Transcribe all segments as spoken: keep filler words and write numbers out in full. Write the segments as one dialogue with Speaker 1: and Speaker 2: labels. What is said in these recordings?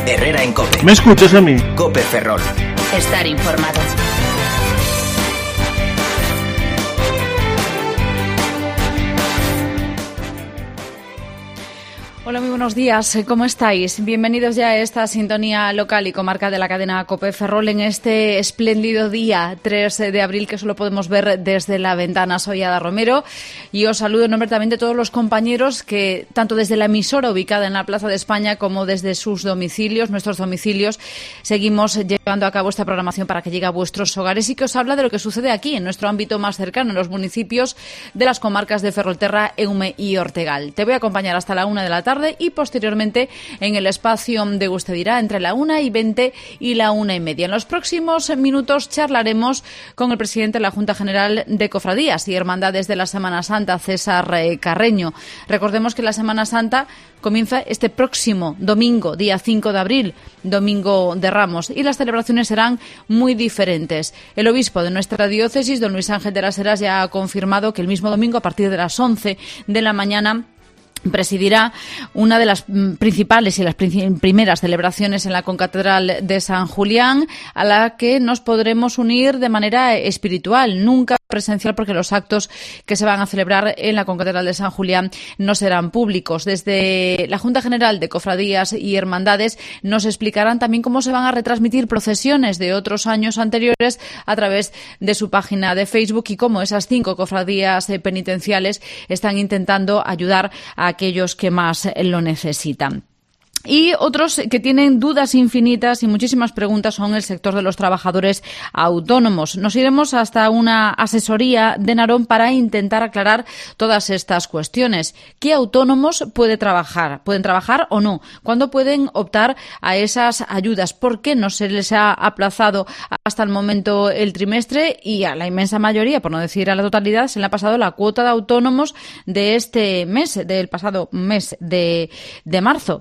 Speaker 1: Herrera en COPE.
Speaker 2: ¿Me escuchas a mí?
Speaker 1: COPE Ferrol.
Speaker 3: Estar informado. Hola, muy buenos días. ¿Cómo estáis? Bienvenidos ya a esta sintonía local y comarca de la cadena COPE Ferrol en este espléndido día tres de abril que solo podemos ver desde la ventana. Soy Ada Romero y os saludo en nombre también de todos los compañeros que, tanto desde la emisora ubicada en la Plaza de España como desde sus domicilios, nuestros domicilios, seguimos llevando a cabo esta programación para que llegue a vuestros hogares y que os habla de lo que sucede aquí, en nuestro ámbito más cercano, en los municipios de las comarcas de Ferrolterra, Eume y Ortegal. Te voy a acompañar hasta la una de la tarde y posteriormente en el espacio de Usted dirá entre la una y veinte y la una y media. En los próximos minutos charlaremos con el presidente de la Junta General de Cofradías y Hermandades de la Semana Santa, César Carreño. Recordemos que la Semana Santa comienza este próximo domingo, día cinco de abril, domingo de Ramos, y las celebraciones serán muy diferentes. El obispo de nuestra diócesis, don Luis Ángel de las Heras, ya ha confirmado que el mismo domingo, a partir de las once de la mañana, presidirá una de las principales y las primeras celebraciones en la concatedral de San Julián, a la que nos podremos unir de manera espiritual, nunca presencial, porque los actos que se van a celebrar en la concatedral de San Julián no serán públicos. Desde la Junta General de Cofradías y Hermandades nos explicarán también cómo se van a retransmitir procesiones de otros años anteriores a través de su página de Facebook y cómo esas cinco cofradías penitenciales están intentando ayudar a aquellos que más lo necesitan. Y otros que tienen dudas infinitas y muchísimas preguntas son el sector de los trabajadores autónomos. Nos iremos hasta una asesoría de Narón para intentar aclarar todas estas cuestiones. ¿Qué autónomos puede trabajar? ¿Pueden trabajar o no? ¿Cuándo pueden optar a esas ayudas? ¿Por qué no se les ha aplazado hasta el momento el trimestre? Y a la inmensa mayoría, por no decir a la totalidad, se le ha pasado la cuota de autónomos de este mes, del pasado mes de, de marzo.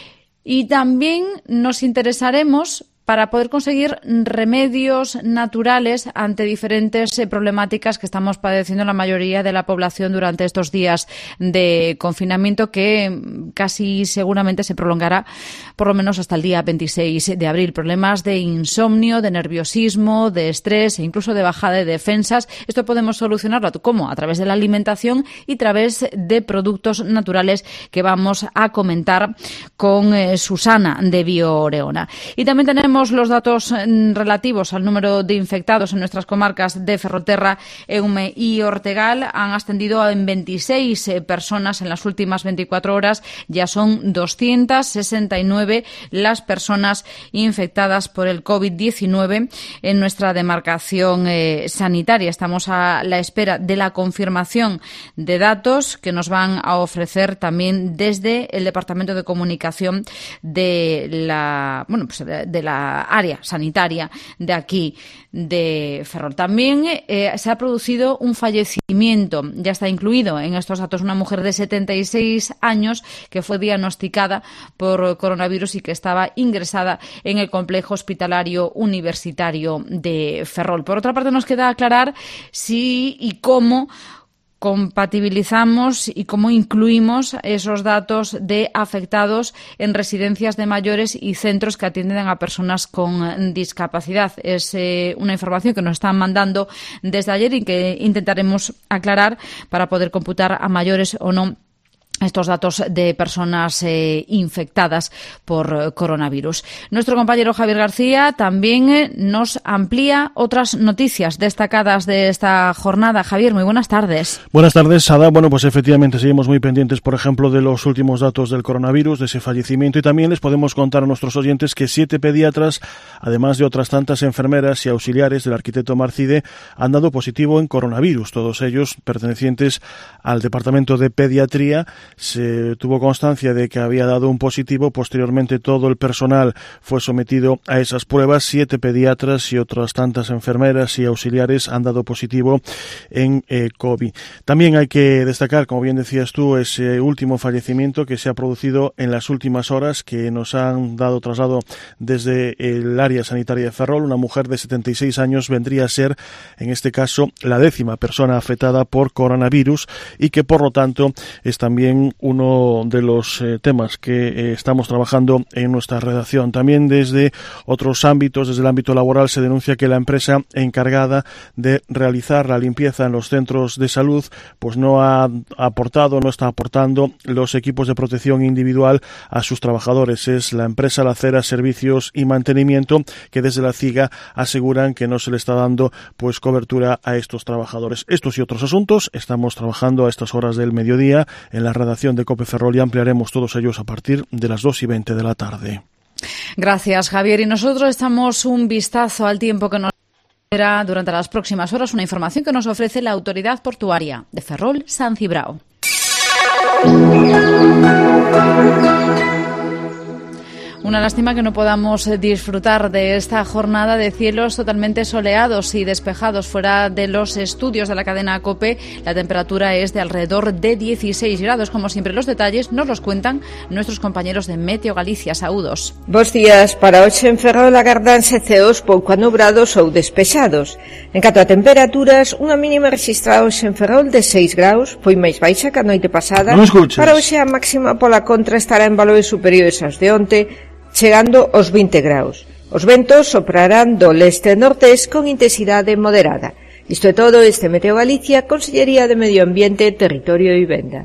Speaker 3: Y también nos interesaremos para poder conseguir remedios naturales ante diferentes eh, problemáticas que estamos padeciendo la mayoría de la población durante estos días de confinamiento, que casi seguramente se prolongará por lo menos hasta el día veintiséis de abril. Problemas de insomnio, de nerviosismo, de estrés e incluso de bajada de defensas. Esto podemos solucionarlo, ¿cómo? A través de la alimentación y a través de productos naturales que vamos a comentar con eh, Susana de Bioreona. Y también tenemos los datos relativos al número de infectados en nuestras comarcas de Ferrolterra, Eume y Ortegal. Han ascendido en veintiséis eh, personas en las últimas veinticuatro horas. Ya son doscientas sesenta y nueve las personas infectadas por el COVID diecinueve en nuestra demarcación eh, sanitaria. Estamos a la espera de la confirmación de datos que nos van a ofrecer también desde el Departamento de Comunicación de la, bueno, pues de, de la área sanitaria de aquí de Ferrol. También eh, se ha producido un fallecimiento, ya está incluido en estos datos, una mujer de setenta y seis años que fue diagnosticada por coronavirus y que estaba ingresada en el complejo hospitalario universitario de Ferrol. Por otra parte, nos queda aclarar si y cómo compatibilizamos y cómo incluimos esos datos de afectados en residencias de mayores y centros que atienden a personas con discapacidad. Es eh, una información que nos están mandando desde ayer y que intentaremos aclarar para poder computar a mayores o no estos datos de personas eh, infectadas por coronavirus. Nuestro compañero Javier García también eh, nos amplía otras noticias destacadas de esta jornada. Javier, muy buenas tardes.
Speaker 2: Buenas tardes, Ada. Bueno, pues efectivamente seguimos muy pendientes, por ejemplo, de los últimos datos del coronavirus, de ese fallecimiento, y también les podemos contar a nuestros oyentes que siete pediatras, además de otras tantas enfermeras y auxiliares del arquitecto Marcide, han dado positivo en coronavirus, todos ellos pertenecientes al Departamento de Pediatría. Se tuvo constancia de que había dado un positivo. Posteriormente todo el personal fue sometido a esas pruebas. Siete pediatras y otras tantas enfermeras y auxiliares han dado positivo en eh, COVID. También hay que destacar, como bien decías tú, ese último fallecimiento que se ha producido en las últimas horas, que nos han dado traslado desde el área sanitaria de Ferrol. Una mujer de setenta y seis años vendría a ser, en este caso, la décima persona afectada por coronavirus y que, por lo tanto, es también también uno de los eh, temas que eh, estamos trabajando en nuestra redacción. También desde otros ámbitos, desde el ámbito laboral, se denuncia que la empresa encargada de realizar la limpieza en los centros de salud pues no ha aportado, no está aportando los equipos de protección individual a sus trabajadores. Es la empresa Lacera Servicios y Mantenimiento, que desde la CIGA aseguran que no se le está dando pues cobertura a estos trabajadores. Estos y otros asuntos estamos trabajando a estas horas del mediodía en la redacción de COPE Ferrol y ampliaremos todos ellos a partir de las dos y veinte de la tarde.
Speaker 3: Gracias, Javier. Y nosotros damos un vistazo al tiempo que nos espera durante las próximas horas, una información que nos ofrece la Autoridad Portuaria de Ferrol San Cibrao. Una lástima que no podamos disfrutar de esta jornada de cielos totalmente soleados y despejados. Fuera de los estudios de la cadena COPE, la temperatura es de alrededor de dieciséis grados. Como siempre, los detalles nos los cuentan nuestros compañeros de Meteo Galicia. Saúdos.
Speaker 1: Bos días. Para hoxe en Ferrol agardanse ceos pouco anubrados ou despexados. En canto a temperaturas, unha mínima registrada hoxe en Ferrol de seis graus, foi máis baixa que a noite pasada.
Speaker 2: Non escuches.
Speaker 1: Para hoxe a máxima pola contra estará en valores superiores aos de onte, chegando aos vinte graus. Os ventos soprarán do leste e nortés con intensidade moderada. Isto é todo, este Meteo Galicia, Consellería de Medio Ambiente, Territorio e Vivenda.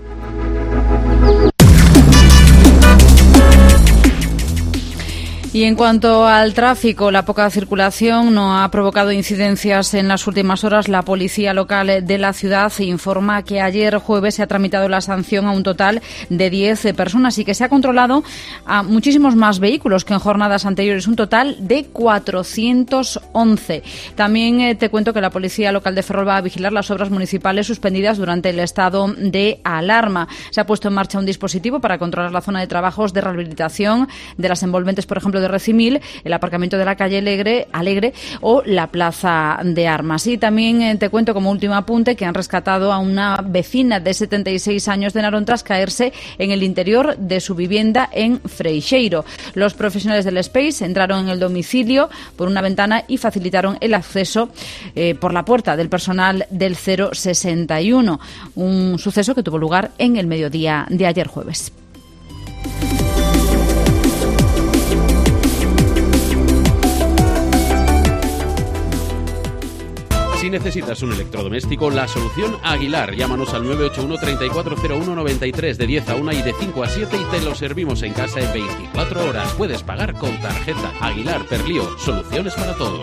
Speaker 3: Y en cuanto al tráfico, la poca circulación no ha provocado incidencias en las últimas horas. La policía local de la ciudad informa que ayer jueves se ha tramitado la sanción a un total de diez personas y que se ha controlado a muchísimos más vehículos que en jornadas anteriores, un total de cuatrocientos once. También eh, te cuento que la policía local de Ferrol va a vigilar las obras municipales suspendidas durante el estado de alarma. Se ha puesto en marcha un dispositivo para controlar la zona de trabajos de rehabilitación de las envolventes, por ejemplo, de Recimil, el aparcamiento de la calle Alegre, Alegre o la plaza de Armas. Y también eh, te cuento como último apunte que han rescatado a una vecina de setenta y seis años de Narón tras caerse en el interior de su vivienda en Freixeiro. Los profesionales del Space entraron en el domicilio por una ventana y facilitaron el acceso eh, por la puerta del personal del cero sesenta y uno, un suceso que tuvo lugar en el mediodía de ayer jueves.
Speaker 4: Si necesitas un electrodoméstico, la solución Aguilar. Llámanos al nueve ocho uno, treinta y cuatro cero uno, noventa y tres de diez a una y de cinco a siete y te lo servimos en casa en veinticuatro horas. Puedes pagar con tarjeta. Aguilar, Perlío, soluciones para todos.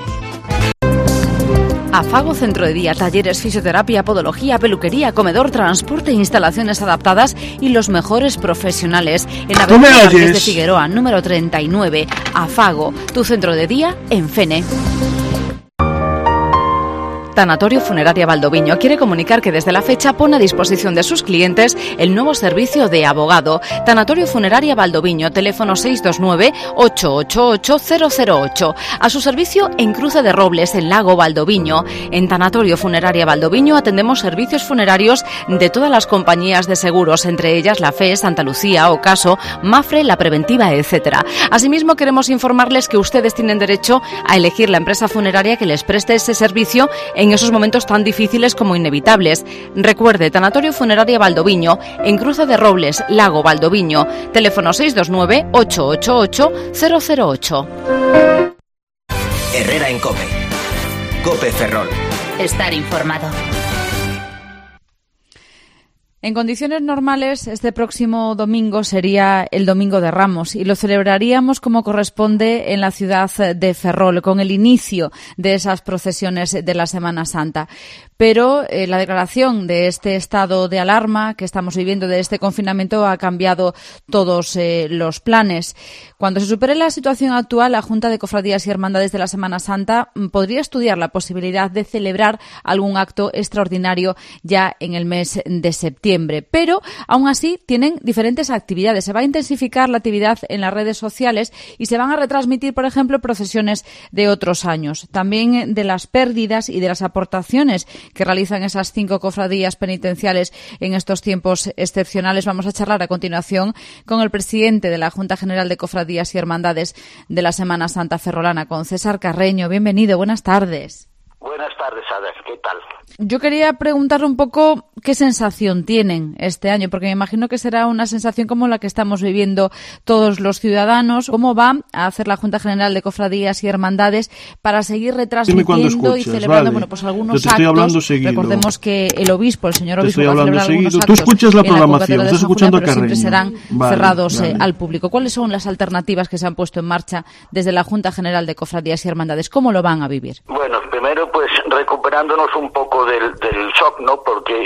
Speaker 3: Afago Centro de Día, talleres, fisioterapia, podología, peluquería, comedor, transporte, instalaciones adaptadas y los mejores profesionales. En la avenida Marqués de Figueroa, número treinta y nueve. Afago, tu centro de día en Fene. Tanatorio Funeraria Valdoviño quiere comunicar que desde la fecha pone a disposición de sus clientes el nuevo servicio de abogado. Tanatorio Funeraria Valdoviño, teléfono seis dos nueve, ocho ocho ocho, cero cero ocho. A su servicio en Cruce de Robles, en Lago Valdoviño. En Tanatorio Funeraria Valdoviño atendemos servicios funerarios de todas las compañías de seguros, entre ellas la F E, Santa Lucía, Ocaso, Mafre, La Preventiva, etcétera. Asimismo, queremos informarles que ustedes tienen derecho a elegir la empresa funeraria que les preste ese servicio en esos momentos tan difíciles como inevitables. Recuerde, Tanatorio Funeraria Valdoviño, en Cruce de Robles, Lago Valdoviño, teléfono seis dos nueve, ocho ocho ocho, cero cero ocho.
Speaker 5: Herrera en COPE. COPE Ferrol.
Speaker 6: Estar informado.
Speaker 3: En condiciones normales, este próximo domingo sería el Domingo de Ramos y lo celebraríamos como corresponde en la ciudad de Ferrol, con el inicio de esas procesiones de la Semana Santa. Pero eh, la declaración de este estado de alarma que estamos viviendo, de este confinamiento, ha cambiado todos eh, los planes. Cuando se supere la situación actual, la Junta de Cofradías y Hermandades de la Semana Santa podría estudiar la posibilidad de celebrar algún acto extraordinario ya en el mes de septiembre. Pero, aún así, tienen diferentes actividades. Se va a intensificar la actividad en las redes sociales y se van a retransmitir, por ejemplo, procesiones de otros años. También de las pérdidas y de las aportaciones que realizan esas cinco cofradías penitenciales en estos tiempos excepcionales. Vamos a charlar a continuación con el presidente de la Junta General de Cofradías y Hermandades de la Semana Santa Ferrolana, con César Carreño. Bienvenido, buenas tardes.
Speaker 7: Buenas tardes.
Speaker 6: tardes, Ada. ¿Qué tal?
Speaker 3: Yo quería preguntarle un poco qué sensación tienen este año, porque me imagino que será una sensación como la que estamos viviendo todos los ciudadanos. ¿Cómo va a hacer la Junta General de Cofradías y Hermandades para seguir retransmitiendo
Speaker 2: escuchas,
Speaker 3: y celebrando,
Speaker 2: vale.
Speaker 3: bueno, pues algunos
Speaker 2: Yo te estoy hablando
Speaker 3: actos?
Speaker 2: seguido.
Speaker 3: Recordemos que el obispo, el señor
Speaker 2: Te
Speaker 3: obispo,
Speaker 2: estoy
Speaker 3: va a celebrar
Speaker 2: hablando
Speaker 3: algunos
Speaker 2: seguido.
Speaker 3: actos
Speaker 2: Tú escuchas la
Speaker 3: en
Speaker 2: programación,
Speaker 3: Concatedral de
Speaker 2: estás
Speaker 3: San
Speaker 2: escuchando
Speaker 3: Julián, pero siempre
Speaker 2: Carreño.
Speaker 3: serán
Speaker 2: Vale,
Speaker 3: cerrados
Speaker 2: vale.
Speaker 3: eh, al público. ¿Cuáles son las alternativas que se han puesto en marcha desde la Junta General de Cofradías y Hermandades? ¿Cómo lo van a vivir?
Speaker 6: Bueno, primero pues recuperándonos un poco del, del shock, ¿no? Porque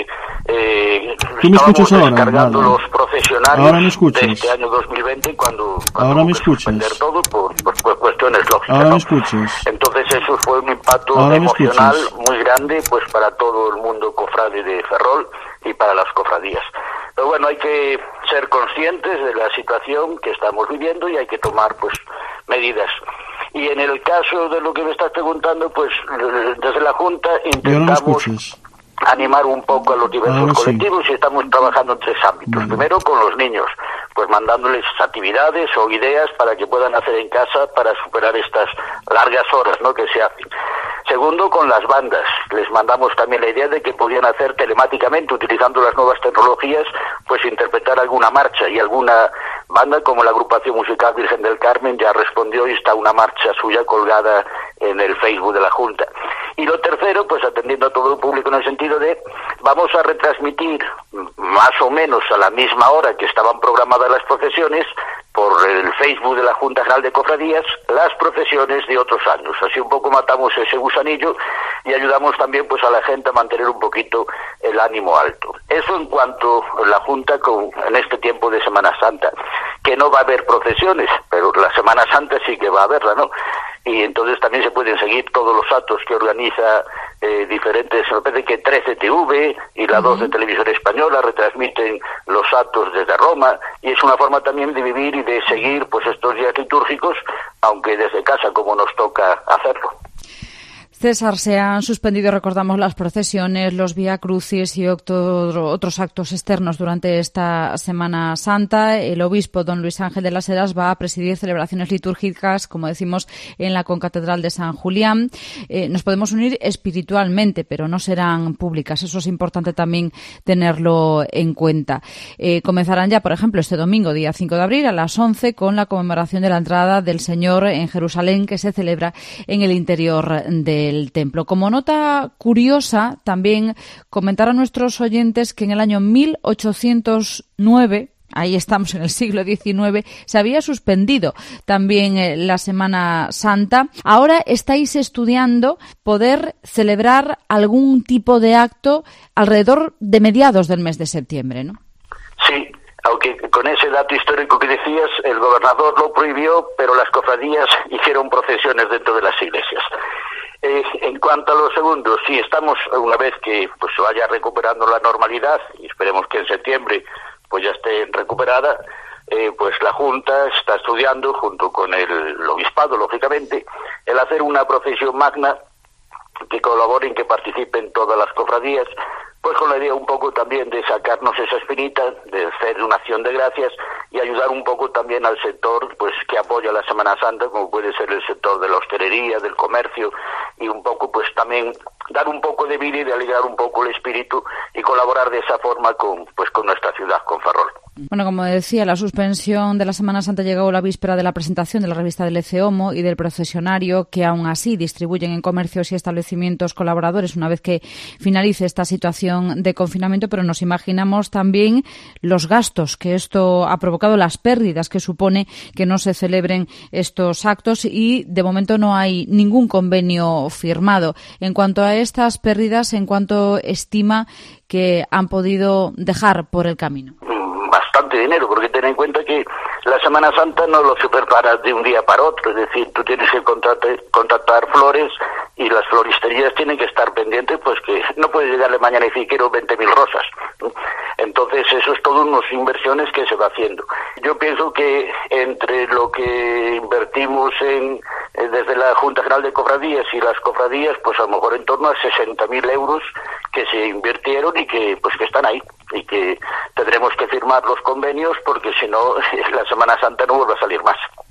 Speaker 6: eh,
Speaker 2: ¿Tú me
Speaker 6: estábamos
Speaker 2: escuchas ahora?
Speaker 6: descargando
Speaker 2: Vale.
Speaker 6: los procesionarios
Speaker 2: Ahora me escuchas.
Speaker 6: de este año dos mil veinte cuando, cuando
Speaker 2: Ahora me
Speaker 6: hubo que
Speaker 2: escuchas.
Speaker 6: suspender todo por, por, por cuestiones lógicas.
Speaker 2: Ahora
Speaker 6: ¿no?
Speaker 2: me escuchas.
Speaker 6: Entonces eso fue un impacto
Speaker 2: Ahora me
Speaker 6: emocional
Speaker 2: escuchas.
Speaker 6: muy grande pues para todo el mundo cofrade de Ferrol y para las cofradías. Pero bueno, hay que ser conscientes de la situación que estamos viviendo y hay que tomar pues medidas. Y en el caso de lo que me estás preguntando, pues desde la Junta
Speaker 2: Y ahora me
Speaker 6: intentamos
Speaker 2: escuchas.
Speaker 6: animar un poco a los diversos
Speaker 2: Ahora sí.
Speaker 6: colectivos y estamos trabajando en tres ámbitos.
Speaker 2: Vale.
Speaker 6: Primero con los niños, pues mandándoles actividades o ideas para que puedan hacer en casa para superar estas largas horas, ¿no?, que se hacen. Segundo, con las bandas. Les mandamos también la idea de que podían hacer telemáticamente, utilizando las nuevas tecnologías, pues interpretar alguna marcha, y alguna banda como la agrupación musical Virgen del Carmen ya respondió y está una marcha suya colgada en el Facebook de la Junta. Y lo tercero, pues atendiendo a todo el público en el sentido de vamos a retransmitir más o menos a la misma hora que estaban programadas las procesiones por el Facebook de la Junta General de Cofradías las procesiones de otros años. Así un poco matamos ese gusanillo y ayudamos también pues a la gente a mantener un poquito el ánimo alto. Eso en cuanto a la Junta con, en este tiempo de Semana Santa, que no va a haber procesiones, pero la Semana Santa sí que va a haberla, ¿no? Y entonces también se pueden seguir todos los actos que organiza eh, diferentes, me parece que trece T V y la dos de Televisión Española retransmiten los actos desde Roma, y es una forma también de vivir y de seguir pues estos días litúrgicos, aunque desde casa como nos toca hacerlo.
Speaker 3: César, se han suspendido, recordamos, las procesiones, los Vía Crucis y otro, otros actos externos durante esta Semana Santa. El obispo, don Luis Ángel de las Heras, va a presidir celebraciones litúrgicas, como decimos, en la Concatedral de San Julián. Eh, nos podemos unir espiritualmente, pero no serán públicas. Eso es importante también tenerlo en cuenta. Eh, comenzarán ya, por ejemplo, este domingo, día cinco de abril, a las once, con la conmemoración de la entrada del Señor en Jerusalén, que se celebra en el interior de el templo. Como nota curiosa, también comentar a nuestros oyentes que en el año mil ochocientos nueve, ahí estamos en el siglo diecinueve, se había suspendido también eh, la Semana Santa. Ahora estáis estudiando poder celebrar algún tipo de acto alrededor de mediados del mes de septiembre, ¿no?
Speaker 6: Sí. Aunque con ese dato histórico que decías, el gobernador lo prohibió, pero las cofradías hicieron procesiones dentro de las iglesias. Eh, en cuanto a lo segundo, sí, estamos, una vez que pues vaya recuperando la normalidad, y esperemos que en septiembre pues ya esté recuperada, eh, pues la Junta está estudiando, junto con el obispado, lógicamente, el hacer una procesión magna que colaboren, que participen todas las cofradías, pues con la idea un poco también de sacarnos esa espinita, de hacer una acción de gracias y ayudar un poco también al sector pues que apoya la Semana Santa, como puede ser el sector de la hostelería, del comercio, y un poco pues también dar un poco de vida y de alegrar un poco el espíritu y colaborar de esa forma con pues con nuestra ciudad, con Ferrol.
Speaker 3: Bueno, como decía, la suspensión de la Semana Santa llegó la víspera de la presentación de la revista del ECEOMO y del procesionario, que aún así distribuyen en comercios y establecimientos colaboradores una vez que finalice esta situación de confinamiento, pero nos imaginamos también los gastos que esto ha provocado, las pérdidas que supone que no se celebren estos actos, y de momento no hay ningún convenio firmado. En cuanto a estas pérdidas, ¿en cuánto estima que han podido dejar por el camino?
Speaker 6: Bastante dinero, porque ten en cuenta que la Semana Santa no lo se prepara de un día para otro, es decir, tú tienes que contratar, contratar flores, y las floristerías tienen que estar pendientes, pues que no puede llegarle mañana y decir quiero veinte mil rosas. Entonces eso es todo unas inversiones que se va haciendo. Yo pienso que entre lo que invertimos en desde la Junta General de Cofradías y las cofradías, pues a lo mejor en torno a sesenta mil euros que se invirtieron y que pues que están ahí, y que tendremos que firmar los convenios, porque si no la Semana Santa no vuelve a salir más.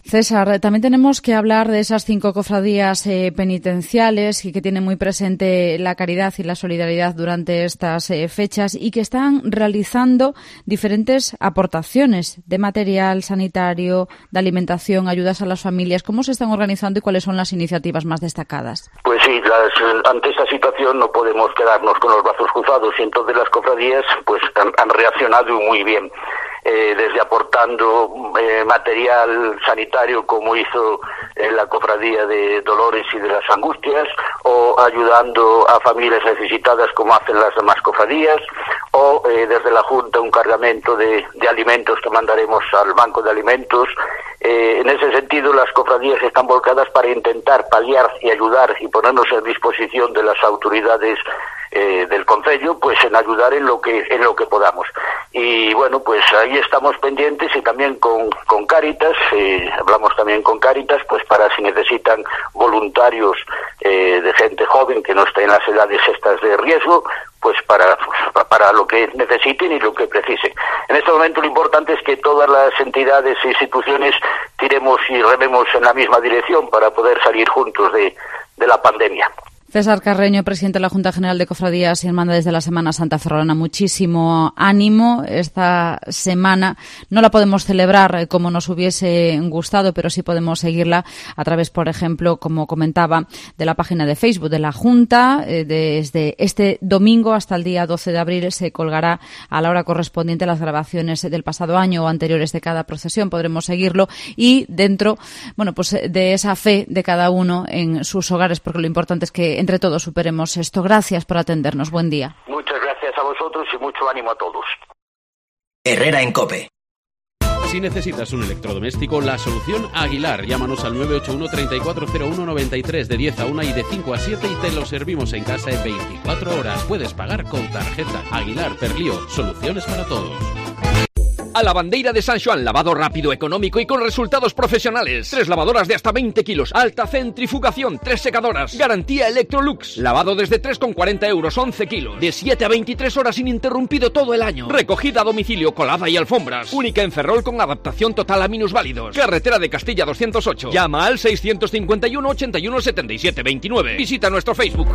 Speaker 3: César, también tenemos que hablar de esas cinco cofradías eh, penitenciales y que tienen muy presente la caridad y la solidaridad durante estas eh, fechas y que están realizando diferentes aportaciones de material sanitario, de alimentación, ayudas a las familias. ¿Cómo se están organizando y cuáles son las iniciativas más destacadas?
Speaker 6: Pues sí, las, ante esta situación no podemos quedarnos con los brazos cruzados y entonces las cofradías pues han, han reaccionado muy bien. Eh, desde aportando eh, material sanitario como hizo eh, la Cofradía de Dolores y de las Angustias, o ayudando a familias necesitadas como hacen las demás cofradías, o eh, desde la Junta un cargamento de, de alimentos que mandaremos al Banco de Alimentos. Eh, en ese sentido las cofradías están volcadas para intentar paliar y ayudar y ponernos a disposición de las autoridades Eh, del concello, pues en ayudar en lo que en lo que podamos. Y bueno, pues ahí estamos pendientes y también con, con Cáritas, eh, hablamos también con Cáritas, pues para si necesitan voluntarios eh, de gente joven que no esté en las edades estas de riesgo, pues para, para lo que necesiten y lo que precisen. En este momento lo importante es que todas las entidades e instituciones tiremos y rememos en la misma dirección para poder salir juntos de, de la pandemia.
Speaker 3: César Carreño, presidente de la Junta General de Cofradías y Hermandades de la Semana Santa Ferrolana, muchísimo ánimo. Esta semana no la podemos celebrar como nos hubiese gustado, pero sí podemos seguirla a través, por ejemplo, como comentaba, de la página de Facebook de la Junta. Desde este domingo hasta el día doce de abril se colgará a la hora correspondiente las grabaciones del pasado año o anteriores de cada procesión. Podremos seguirlo y dentro, bueno, pues de esa fe de cada uno en sus hogares, porque lo importante es que entre todos superemos esto. Gracias por atendernos. Buen día.
Speaker 6: Muchas gracias a vosotros y mucho ánimo a todos.
Speaker 5: Herrera en COPE.
Speaker 4: Si necesitas un electrodoméstico, la solución Aguilar. Llámanos al nueve ocho uno, treinta y cuatro cero uno, noventa y tres de diez a una y de cinco a siete y te lo servimos en casa en veinticuatro horas. Puedes pagar con tarjeta. Aguilar, Perlío, soluciones para todos.
Speaker 7: A la Bandeira de San Xoán, lavado rápido, económico y con resultados profesionales. Tres lavadoras de hasta veinte kilos, alta centrifugación, tres secadoras, garantía Electrolux. Lavado desde tres con cuarenta euros, once kilos, de siete a veintitrés horas ininterrumpido todo el año. Recogida a domicilio, colada y alfombras. Única en Ferrol con adaptación total a minusválidos. Carretera de Castilla doscientos ocho. Llama al seiscientos cincuenta y uno, ochenta y uno, setenta y siete, veintinueve. Visita nuestro Facebook.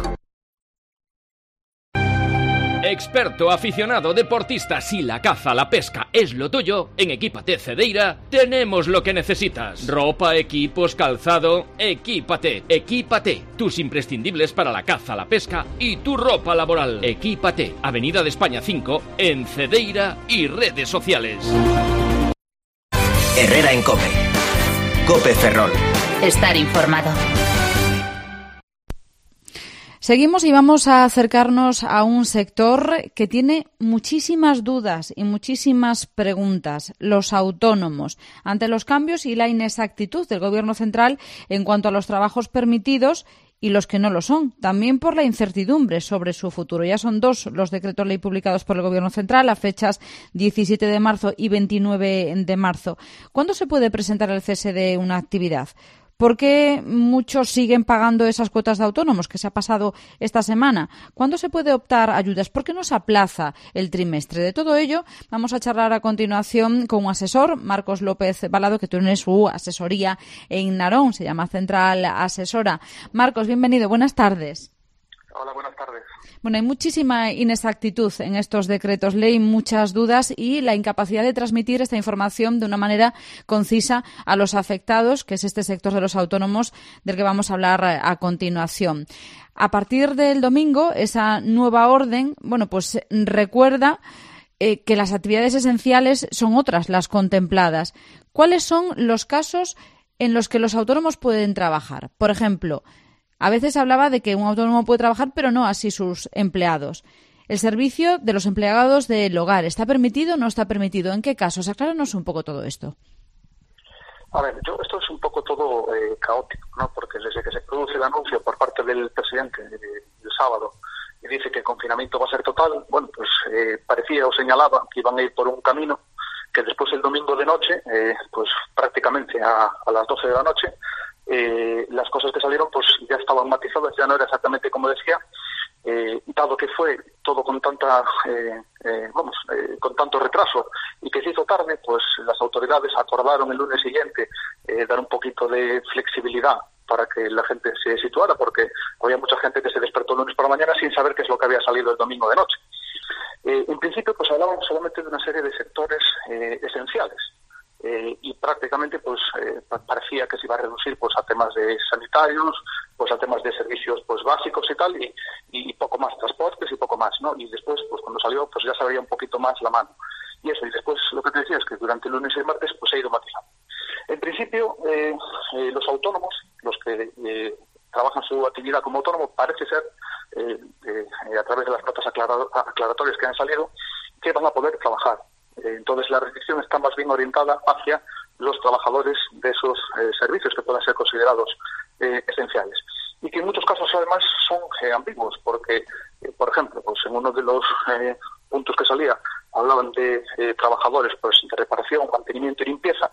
Speaker 7: Experto, aficionado, deportista, si la caza, la pesca es lo tuyo, en Equípate Cedeira tenemos lo que necesitas. Ropa, equipos, calzado, Equípate. Equípate, tus imprescindibles para la caza, la pesca y tu ropa laboral. Equípate, Avenida de España cinco, en Cedeira y redes sociales.
Speaker 5: Herrera en COPE. COPE Ferrol.
Speaker 8: Estar informado.
Speaker 3: Seguimos y vamos a acercarnos a un sector que tiene muchísimas dudas y muchísimas preguntas, los autónomos, ante los cambios y la inexactitud del Gobierno central en cuanto a los trabajos permitidos y los que no lo son, también por la incertidumbre sobre su futuro. Ya son dos los decretos ley publicados por el Gobierno central a fechas diecisiete de marzo y veintinueve de marzo. ¿Cuándo se puede presentar el cese de una actividad? ¿Por qué muchos siguen pagando esas cuotas de autónomos que se ha pasado esta semana? ¿Cuándo se puede optar a ayudas? ¿Por qué no se aplaza el trimestre? De todo ello vamos a charlar a continuación con un asesor, Marcos López Balado, que tiene su asesoría en Narón, se llama Central Asesora. Marcos, bienvenido, buenas tardes.
Speaker 9: Hola, buenas tardes.
Speaker 3: Bueno, hay muchísima inexactitud en estos decretos ley, muchas dudas y la incapacidad de transmitir esta información de una manera concisa a los afectados, que es este sector de los autónomos del que vamos a hablar a continuación. A partir del domingo, esa nueva orden, bueno, pues recuerda eh, que las actividades esenciales son otras las contempladas. ¿Cuáles son los casos en los que los autónomos pueden trabajar? Por ejemplo, a veces hablaba de que un autónomo puede trabajar, pero no así sus empleados. ¿El servicio de los empleados del hogar está permitido o no está permitido? ¿En qué casos? Acláranos un poco todo esto.
Speaker 9: A ver, yo, esto es un poco todo eh, caótico, ¿no? Porque desde que se produce el anuncio por parte del presidente eh, el sábado y dice que el confinamiento va a ser total, bueno, pues eh, parecía o señalaba que iban a ir por un camino que después el domingo de noche, eh, pues prácticamente a, a las doce de la noche, Eh, las cosas que salieron pues ya estaban matizadas, ya no era exactamente como decía, eh, dado que fue todo con tanta eh, eh, vamos eh, con tanto retraso y que se hizo tarde, pues las autoridades acordaron el lunes siguiente eh, dar un poquito de flexibilidad para que la gente se situara, porque había mucha gente que se despertó el lunes por la mañana sin saber qué es lo que había salido el domingo de noche. Eh, en principio, pues hablábamos solamente de una serie de sectores eh, esenciales eh, y prácticamente pues eh, parecía que se iba a reducir pues a temas de sanitarios, pues a temas de servicios pues básicos y tal, y, y poco más, transportes y poco más, ¿no? Y después, pues cuando salió, pues ya se abría un poquito más la mano. Y eso, y después lo que te decía es que durante el lunes y el martes pues se ha ido matizando. En principio, eh, eh, los autónomos, los que eh, trabajan su actividad como autónomo, parece ser, eh, eh, a través de las notas aclarado, aclaratorias que han salido, que van a poder trabajar. Eh, entonces, la restricción está más bien orientada hacia los trabajadores de esos eh, servicios que puedan ser considerados eh, esenciales. Y que en muchos casos, además, son eh, ambiguos, porque, eh, por ejemplo, pues en uno de los eh, puntos que salía, hablaban de eh, trabajadores pues de reparación, mantenimiento y limpieza.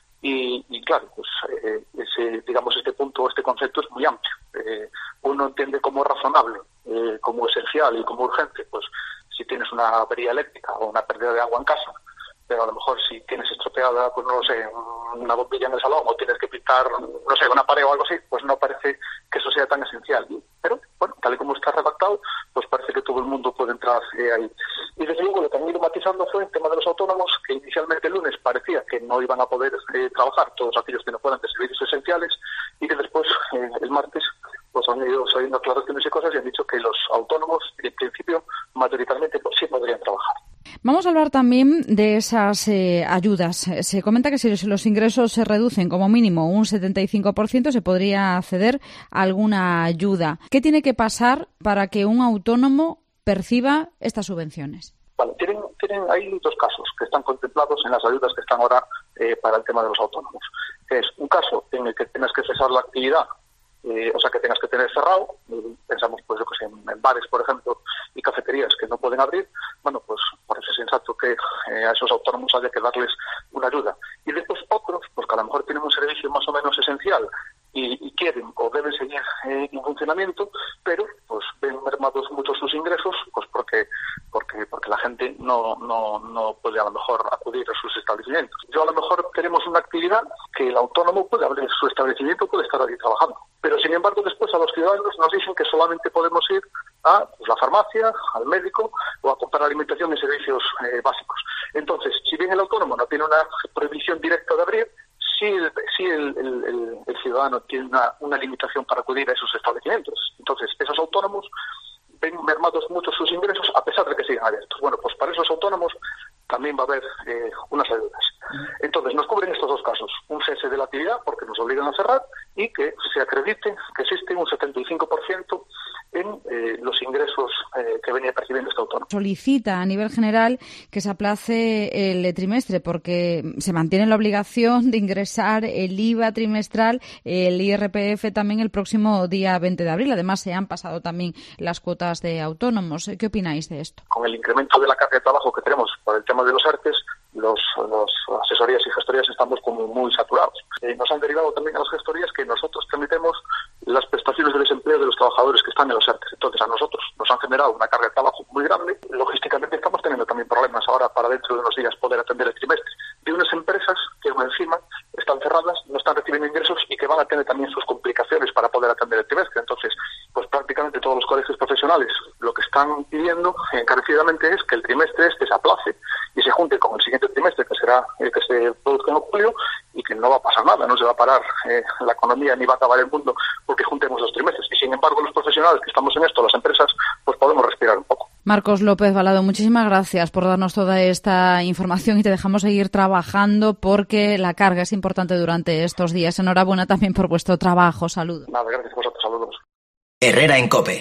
Speaker 9: Y, y claro, pues eh, ese, digamos, este punto, este concepto es muy amplio. Eh, uno entiende como razonable, eh, como esencial y como urgente, pues si tienes una avería eléctrica o una pérdida de agua en casa, pero a lo mejor si tienes estropeada, pues no sé, una bombilla en el salón o tienes que pintar, no sé, una pared o algo así, pues no parece que eso sea tan esencial. Pero, bueno, tal y como está redactado, pues parece que todo el mundo puede entrar eh, ahí. Y desde luego lo que han ido matizando fue el tema de los autónomos, que inicialmente el lunes parecía que no iban a poder eh, trabajar todos aquellos que no fueran de servicios esenciales, y que después, eh, el martes, pues han ido saliendo aclaraciones y cosas y han dicho que los autónomos, en principio, mayoritariamente pues, sí podrían trabajar.
Speaker 3: Vamos a hablar también de esas eh, ayudas. Se comenta que si los ingresos se reducen como mínimo un setenta y cinco por ciento se podría acceder a alguna ayuda. ¿Qué tiene que pasar para que un autónomo perciba estas subvenciones?
Speaker 9: Vale, tienen, tienen hay dos casos que están contemplados en las ayudas que están ahora eh, para el tema de los autónomos. Es un caso en el que tengas que cesar la actividad, eh, o sea, que tengas que tener cerrado. Pensamos, pues, yo que sé, en, en bares, por ejemplo, y cafeterías que no pueden abrir. Bueno, pues parece sensato que eh, a esos autónomos haya que darles una ayuda. Y después otros, pues que a lo mejor tienen un servicio más o menos esencial y, y quieren o deben seguir eh, en funcionamiento, pero pues ven mermados muchos sus ingresos, pues porque porque porque la gente no no no puede a lo mejor acudir a sus establecimientos. Yo a lo mejor queremos una actividad que el autónomo puede abrir su establecimiento, puede estar allí trabajando. Pero sin embargo después a los ciudadanos nos dicen que solamente podemos ir a pues, la farmacia, al médico o a comprar alimentación y servicios eh, básicos. Entonces, si bien el autónomo no tiene una prohibición directa de abrir, sí el, sí el, el, el, el ciudadano tiene una, una limitación para acudir a esos establecimientos. Entonces, esos autónomos ven mermados muchos sus ingresos a pesar de que sigan abiertos. Bueno, pues para esos autónomos también va a haber eh, unas ayudas. Entonces, nos cubren estos dos casos. Un cese de la actividad, porque nos obligan a cerrar, y que se acredite que existe un setenta y cinco por ciento en eh, los ingresos eh, que venía percibiendo este autónomo.
Speaker 3: Solicita a nivel general que se aplace el trimestre porque se mantiene la obligación de ingresar el I V A trimestral, el I R P F también el próximo día veinte de abril. Además, se han pasado también las cuotas de autónomos. ¿Qué opináis de esto?
Speaker 9: Con el incremento de la carga de trabajo que tenemos por el tema de los ERTES, los, los asesorías y gestorías estamos como muy saturados. Eh, nos han derivado también a las gestorías que nosotros tramitemos las prestaciones de desempleo de los trabajadores que están en los ERTES. Entonces, a nosotros nos han generado una carga de trabajo muy grande. Logísticamente estamos teniendo también problemas ahora para dentro de unos días poder atender el trimestre. De unas empresas que encima están cerradas, no están recibiendo ingresos y que van a tener también sus complicaciones para poder atender el trimestre. Entonces, pues prácticamente todos los colegios profesionales lo que están pidiendo encarecidamente es que el trimestre este se aplace y se junte con el siguiente trimestre, que será el que se produzca en julio, y que no va a pasar nada, no se va a parar eh, la economía ni va a acabar el mundo porque juntemos los trimestres. Y sin embargo, los profesionales que estamos en esto, las empresas, pues podemos respirar un poco.
Speaker 3: Marcos López Balado, muchísimas gracias por darnos toda esta información y te dejamos seguir trabajando porque la carga es importante durante estos días. Enhorabuena también por vuestro trabajo. Saludos.
Speaker 9: Nada, gracias a vosotros. Saludos.
Speaker 5: Herrera en COPE.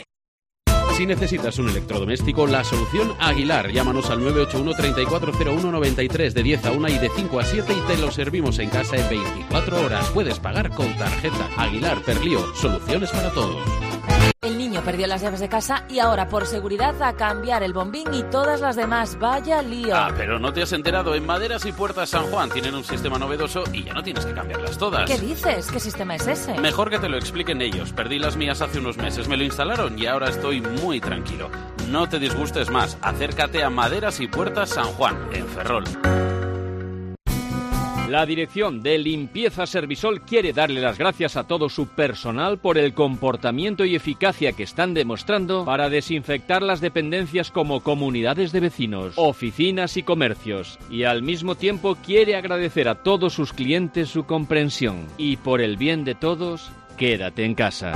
Speaker 4: Si necesitas un electrodoméstico, la solución Aguilar. Llámanos al nueve ocho uno, treinta y cuatro cero uno, noventa y tres de diez a una y de cinco a siete y te lo servimos en casa en veinticuatro horas. Puedes pagar con tarjeta. Aguilar, Perlío, soluciones para todos.
Speaker 8: El niño perdió las llaves de casa y ahora, por seguridad, a cambiar el bombín y todas las demás. Vaya lío.
Speaker 4: Ah, pero no te has enterado. En Maderas y Puertas San Juan tienen un sistema novedoso y ya no tienes que cambiarlas todas.
Speaker 8: ¿Qué dices? ¿Qué sistema es ese?
Speaker 4: Mejor que te lo expliquen ellos. Perdí las mías hace unos meses. Me lo instalaron y ahora estoy muy tranquilo. No te disgustes más. Acércate a Maderas y Puertas San Juan, en Ferrol.
Speaker 7: La dirección de Limpieza Servisol quiere darle las gracias a todo su personal por el comportamiento y eficacia que están demostrando para desinfectar las dependencias como comunidades de vecinos, oficinas y comercios, y al mismo tiempo quiere agradecer a todos sus clientes su comprensión. Y por el bien de todos, quédate en casa.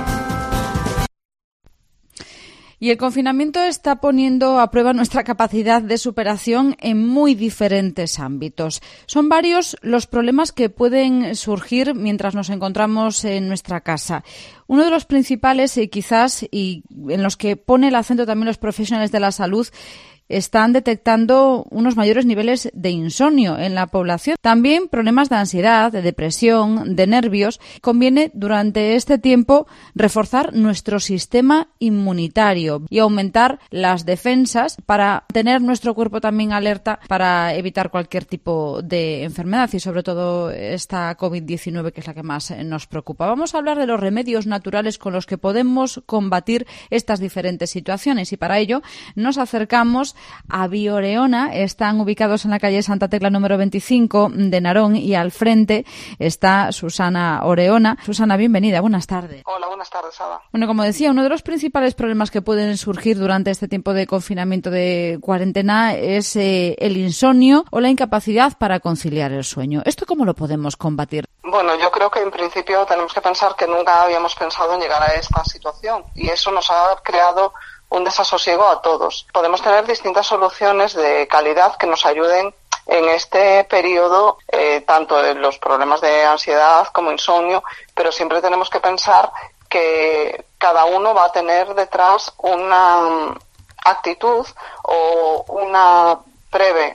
Speaker 3: Y el confinamiento está poniendo a prueba nuestra capacidad de superación en muy diferentes ámbitos. Son varios los problemas que pueden surgir mientras nos encontramos en nuestra casa. Uno de los principales, y quizás, y en los que pone el acento también los profesionales de la salud, están detectando unos mayores niveles de insomnio en la población. También problemas de ansiedad, de depresión, de nervios. Conviene durante este tiempo reforzar nuestro sistema inmunitario y aumentar las defensas para tener nuestro cuerpo también alerta para evitar cualquier tipo de enfermedad y sobre todo esta covid diecinueve, que es la que más nos preocupa. Vamos a hablar de los remedios naturales con los que podemos combatir estas diferentes situaciones y para ello nos acercamos a Bioreona. Están ubicados en la calle Santa Tecla número veinticinco de Narón y al frente está Susana Oreona. Susana, bienvenida, buenas tardes.
Speaker 10: Hola, buenas tardes, Ada.
Speaker 3: Bueno, como decía, uno de los principales problemas que pueden surgir durante este tiempo de confinamiento, de cuarentena, es eh, el insomnio o la incapacidad para conciliar el sueño. ¿Esto cómo lo podemos combatir?
Speaker 10: Bueno, yo creo que en principio tenemos que pensar que nunca habíamos pensado en llegar a esta situación y eso nos ha creado un desasosiego a todos. Podemos tener distintas soluciones de calidad que nos ayuden en este periodo, eh, tanto en los problemas de ansiedad como insomnio, pero siempre tenemos que pensar que cada uno va a tener detrás una actitud o una breve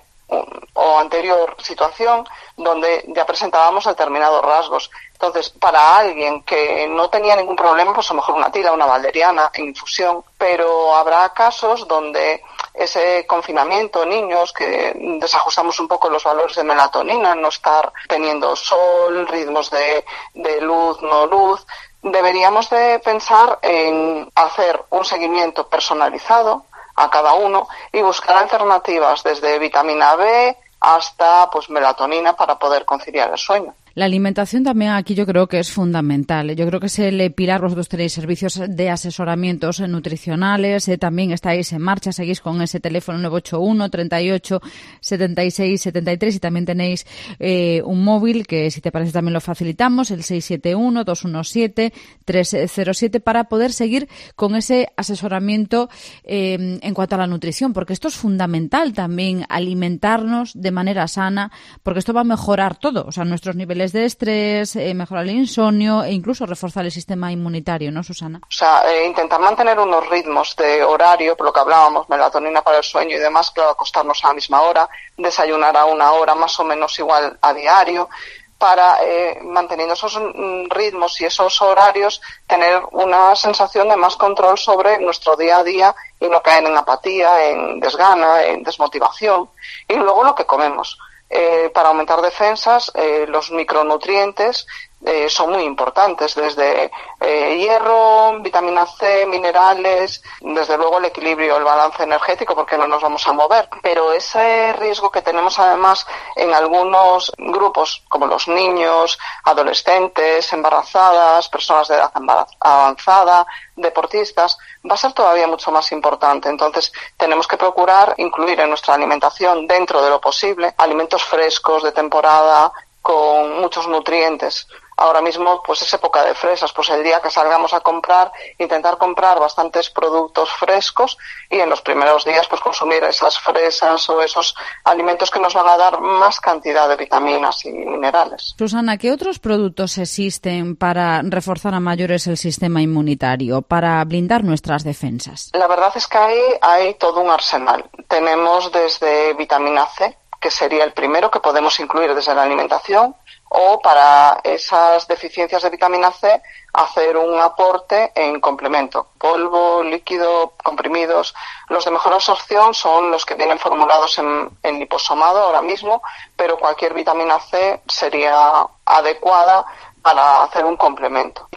Speaker 10: o anterior situación donde ya presentábamos determinados rasgos. Entonces, para alguien que no tenía ningún problema, pues a lo mejor una tila, una valeriana en infusión, pero habrá casos donde ese confinamiento, niños que desajustamos un poco los valores de melatonina, no estar teniendo sol, ritmos de, de luz, no luz, deberíamos de pensar en hacer un seguimiento personalizado a cada uno y buscar alternativas desde vitamina B hasta pues melatonina para poder conciliar el sueño.
Speaker 3: La alimentación también aquí yo creo que es fundamental. Yo creo que es el pilar. Vosotros tenéis servicios de asesoramientos nutricionales, eh, también estáis en marcha, seguís con ese teléfono nueve ocho uno, treinta y ocho, setenta y seis, setenta y tres y también tenéis eh, un móvil que, si te parece, también lo facilitamos, el seis siete uno, dos uno siete, tres cero siete, para poder seguir con ese asesoramiento eh, en cuanto a la nutrición, porque esto es fundamental también, alimentarnos de manera sana, porque esto va a mejorar todo, o sea, nuestros niveles de estrés, eh, mejorar el insomnio e incluso reforzar el sistema inmunitario, ¿no, Susana?
Speaker 10: O sea, eh, intentar mantener unos ritmos de horario, por lo que hablábamos, melatonina para el sueño y demás, claro, acostarnos a la misma hora, desayunar a una hora más o menos igual a diario, para, eh, manteniendo esos ritmos y esos horarios, tener una sensación de más control sobre nuestro día a día y no caer en apatía, en desgana, en desmotivación. Y luego lo que comemos. Eh, para aumentar defensas, eh, los micronutrientes eh, son muy importantes, desde eh, hierro, vitamina C, minerales, desde luego el equilibrio, el balance energético, porque no nos vamos a mover. Pero ese riesgo que tenemos además en algunos grupos, como los niños, adolescentes, embarazadas, personas de edad avanzada, deportistas, va a ser todavía mucho más importante. Entonces, tenemos que procurar incluir en nuestra alimentación, dentro de lo posible, alimentos frescos, de temporada, con muchos nutrientes. Ahora mismo, pues es época de fresas, pues el día que salgamos a comprar, intentar comprar bastantes productos frescos y en los primeros días pues consumir esas fresas o esos alimentos que nos van a dar más cantidad de vitaminas y minerales.
Speaker 3: Susana, ¿qué otros productos existen para reforzar a mayores el sistema inmunitario, para blindar nuestras defensas?
Speaker 10: La verdad es que ahí hay todo un arsenal. Tenemos desde vitamina C, que sería el primero que podemos incluir desde la alimentación, o para esas deficiencias de vitamina C hacer un aporte en complemento, polvo, líquido, comprimidos. Los de mejor absorción son los que vienen formulados en, en liposomado ahora mismo, pero cualquier vitamina C sería adecuada para hacer un complemento. Vitamina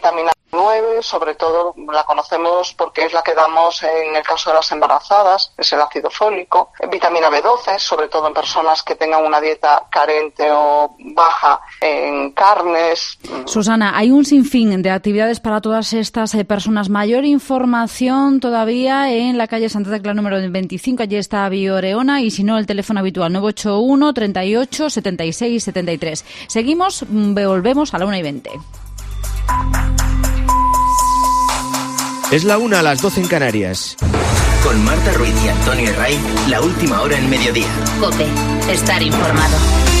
Speaker 10: nueve, sobre todo la conocemos porque es la que damos en el caso de las embarazadas, es el ácido fólico, vitamina B doce, sobre todo en personas que tengan una dieta carente o baja en carnes.
Speaker 3: Susana, hay un sinfín de actividades para todas estas eh, personas. Mayor información todavía en la calle Santa Tecla número veinticinco, allí está Bioreona, y si no, el teléfono habitual nueve ocho uno, treinta y ocho, setenta y seis, setenta y tres. Seguimos, volvemos a la una y veinte.
Speaker 11: Es la una, a las doce en Canarias.
Speaker 5: Con Marta Ruiz y Antonio Herray, la última hora en mediodía.
Speaker 8: COPE, estar informado.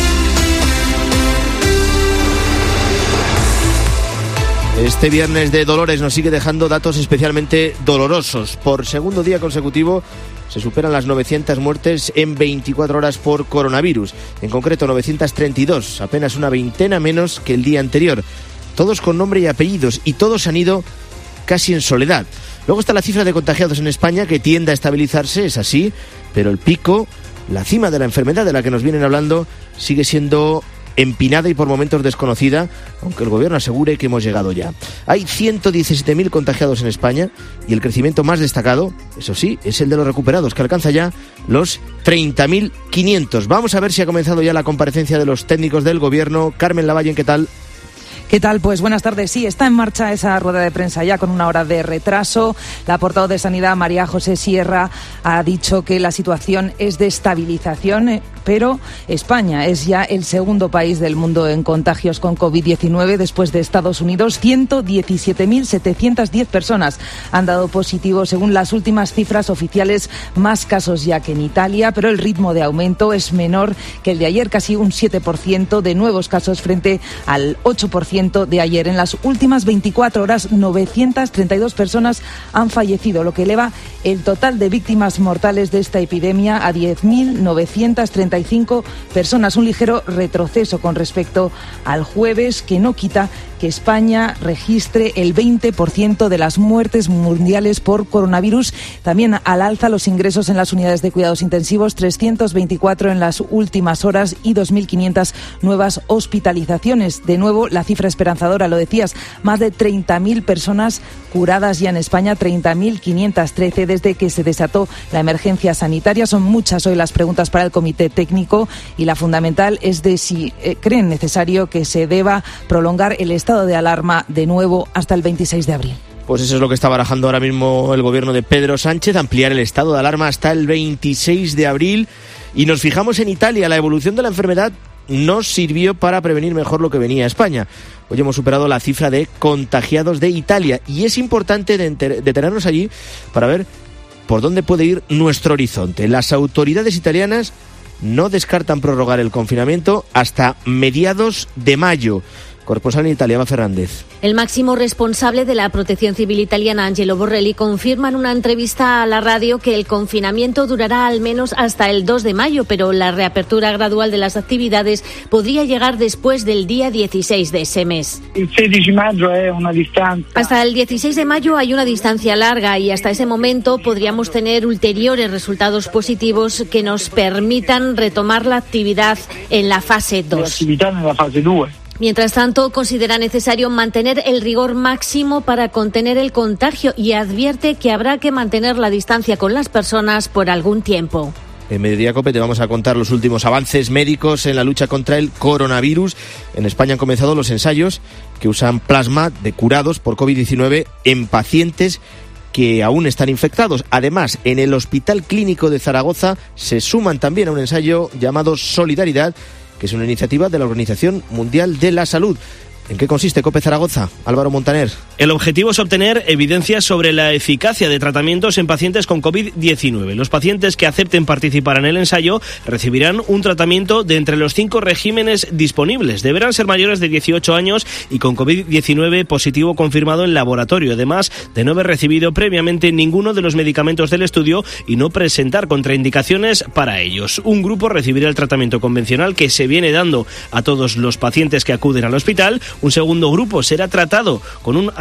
Speaker 11: Este viernes de Dolores nos sigue dejando datos especialmente dolorosos. Por segundo día consecutivo se superan las novecientas muertes en veinticuatro horas por coronavirus. En concreto novecientas treinta y dos, apenas una veintena menos que el día anterior. Todos con nombre y apellidos, y todos han ido casi en soledad. Luego está la cifra de contagiados en España, que tiende a estabilizarse, es así, pero el pico, la cima de la enfermedad de la que nos vienen hablando, sigue siendo empinada y por momentos desconocida, aunque el gobierno asegure que hemos llegado ya. Hay ciento diecisiete mil contagiados en España y el crecimiento más destacado, eso sí, es el de los recuperados, que alcanza ya los treinta mil quinientos. Vamos a ver si ha comenzado ya la comparecencia de los técnicos del gobierno. Carmen Lavalle, ¿qué tal?
Speaker 12: ¿Qué tal? Pues buenas tardes. Sí, está en marcha esa rueda de prensa ya con una hora de retraso. La portavoz de Sanidad, María José Sierra, ha dicho que la situación es de estabilización, pero España es ya el segundo país del mundo en contagios con covid diecinueve después de Estados Unidos. ciento diecisiete mil setecientas diez personas han dado positivo según las últimas cifras oficiales, más casos ya que en Italia, pero el ritmo de aumento es menor que el de ayer, casi un siete por ciento de nuevos casos frente al ocho por ciento de ayer. En las últimas veinticuatro horas, novecientas treinta y dos personas han fallecido, lo que eleva el total de víctimas mortales de esta epidemia a diez mil novecientas treinta y cinco personas, un ligero retroceso con respecto al jueves, que no quita que España registre el veinte por ciento de las muertes mundiales por coronavirus. También al alza los ingresos en las unidades de cuidados intensivos, trescientos veinticuatro en las últimas horas y dos mil quinientas nuevas hospitalizaciones. De nuevo, la cifra esperanzadora, lo decías, más de treinta mil personas curadas ya en España, treinta mil quinientas trece desde que se desató la emergencia sanitaria. Son muchas hoy las preguntas para el comité técnico y la fundamental es de si eh, creen necesario que se deba prolongar el estado de alarma de nuevo hasta el veintiséis de abril.
Speaker 11: Pues eso es lo que está barajando ahora mismo el gobierno de Pedro Sánchez, ampliar el estado de alarma hasta el veintiséis de abril. Y nos fijamos en Italia. La evolución de la enfermedad nos sirvió para prevenir mejor lo que venía a España. Hoy hemos superado la cifra de contagiados de Italia y es importante detenernos allí para ver por dónde puede ir nuestro horizonte. Las autoridades italianas no descartan prorrogar el confinamiento hasta mediados de mayo. Corresponsal en Italia, Eva Fernández.
Speaker 13: El máximo responsable de la Protección Civil italiana, Angelo Borrelli, confirma en una entrevista a la radio que el confinamiento durará al menos hasta el dos de mayo, pero la reapertura gradual de las actividades podría llegar después del día dieciséis de ese mes.
Speaker 14: El seis de mayo es una distancia.
Speaker 13: Hasta el dieciséis de mayo hay una distancia larga y hasta ese momento podríamos tener ulteriores resultados positivos que nos permitan retomar la actividad en la fase dos.
Speaker 14: La actividad en la fase dos.
Speaker 13: Mientras tanto, considera necesario mantener el rigor máximo para contener el contagio y advierte que habrá que mantener la distancia con las personas por algún tiempo.
Speaker 11: En Mediodía COPE te vamos a contar los últimos avances médicos en la lucha contra el coronavirus. En España han comenzado los ensayos que usan plasma de curados por covid diecinueve en pacientes que aún están infectados. Además, en el Hospital Clínico de Zaragoza se suman también a un ensayo llamado Solidaridad, que es una iniciativa de la Organización Mundial de la Salud. ¿En qué consiste COPE Zaragoza? Álvaro Montaner.
Speaker 15: El objetivo es obtener evidencias sobre la eficacia de tratamientos en pacientes con covid diecinueve. Los pacientes que acepten participar en el ensayo recibirán un tratamiento de entre los cinco regímenes disponibles. Deberán ser mayores de dieciocho años y con covid diecinueve positivo confirmado en laboratorio, además de no haber recibido previamente ninguno de los medicamentos del estudio y no presentar contraindicaciones para ellos. Un grupo recibirá el tratamiento convencional que se viene dando a todos los pacientes que acuden al hospital. Un segundo grupo será tratado con un antibiótico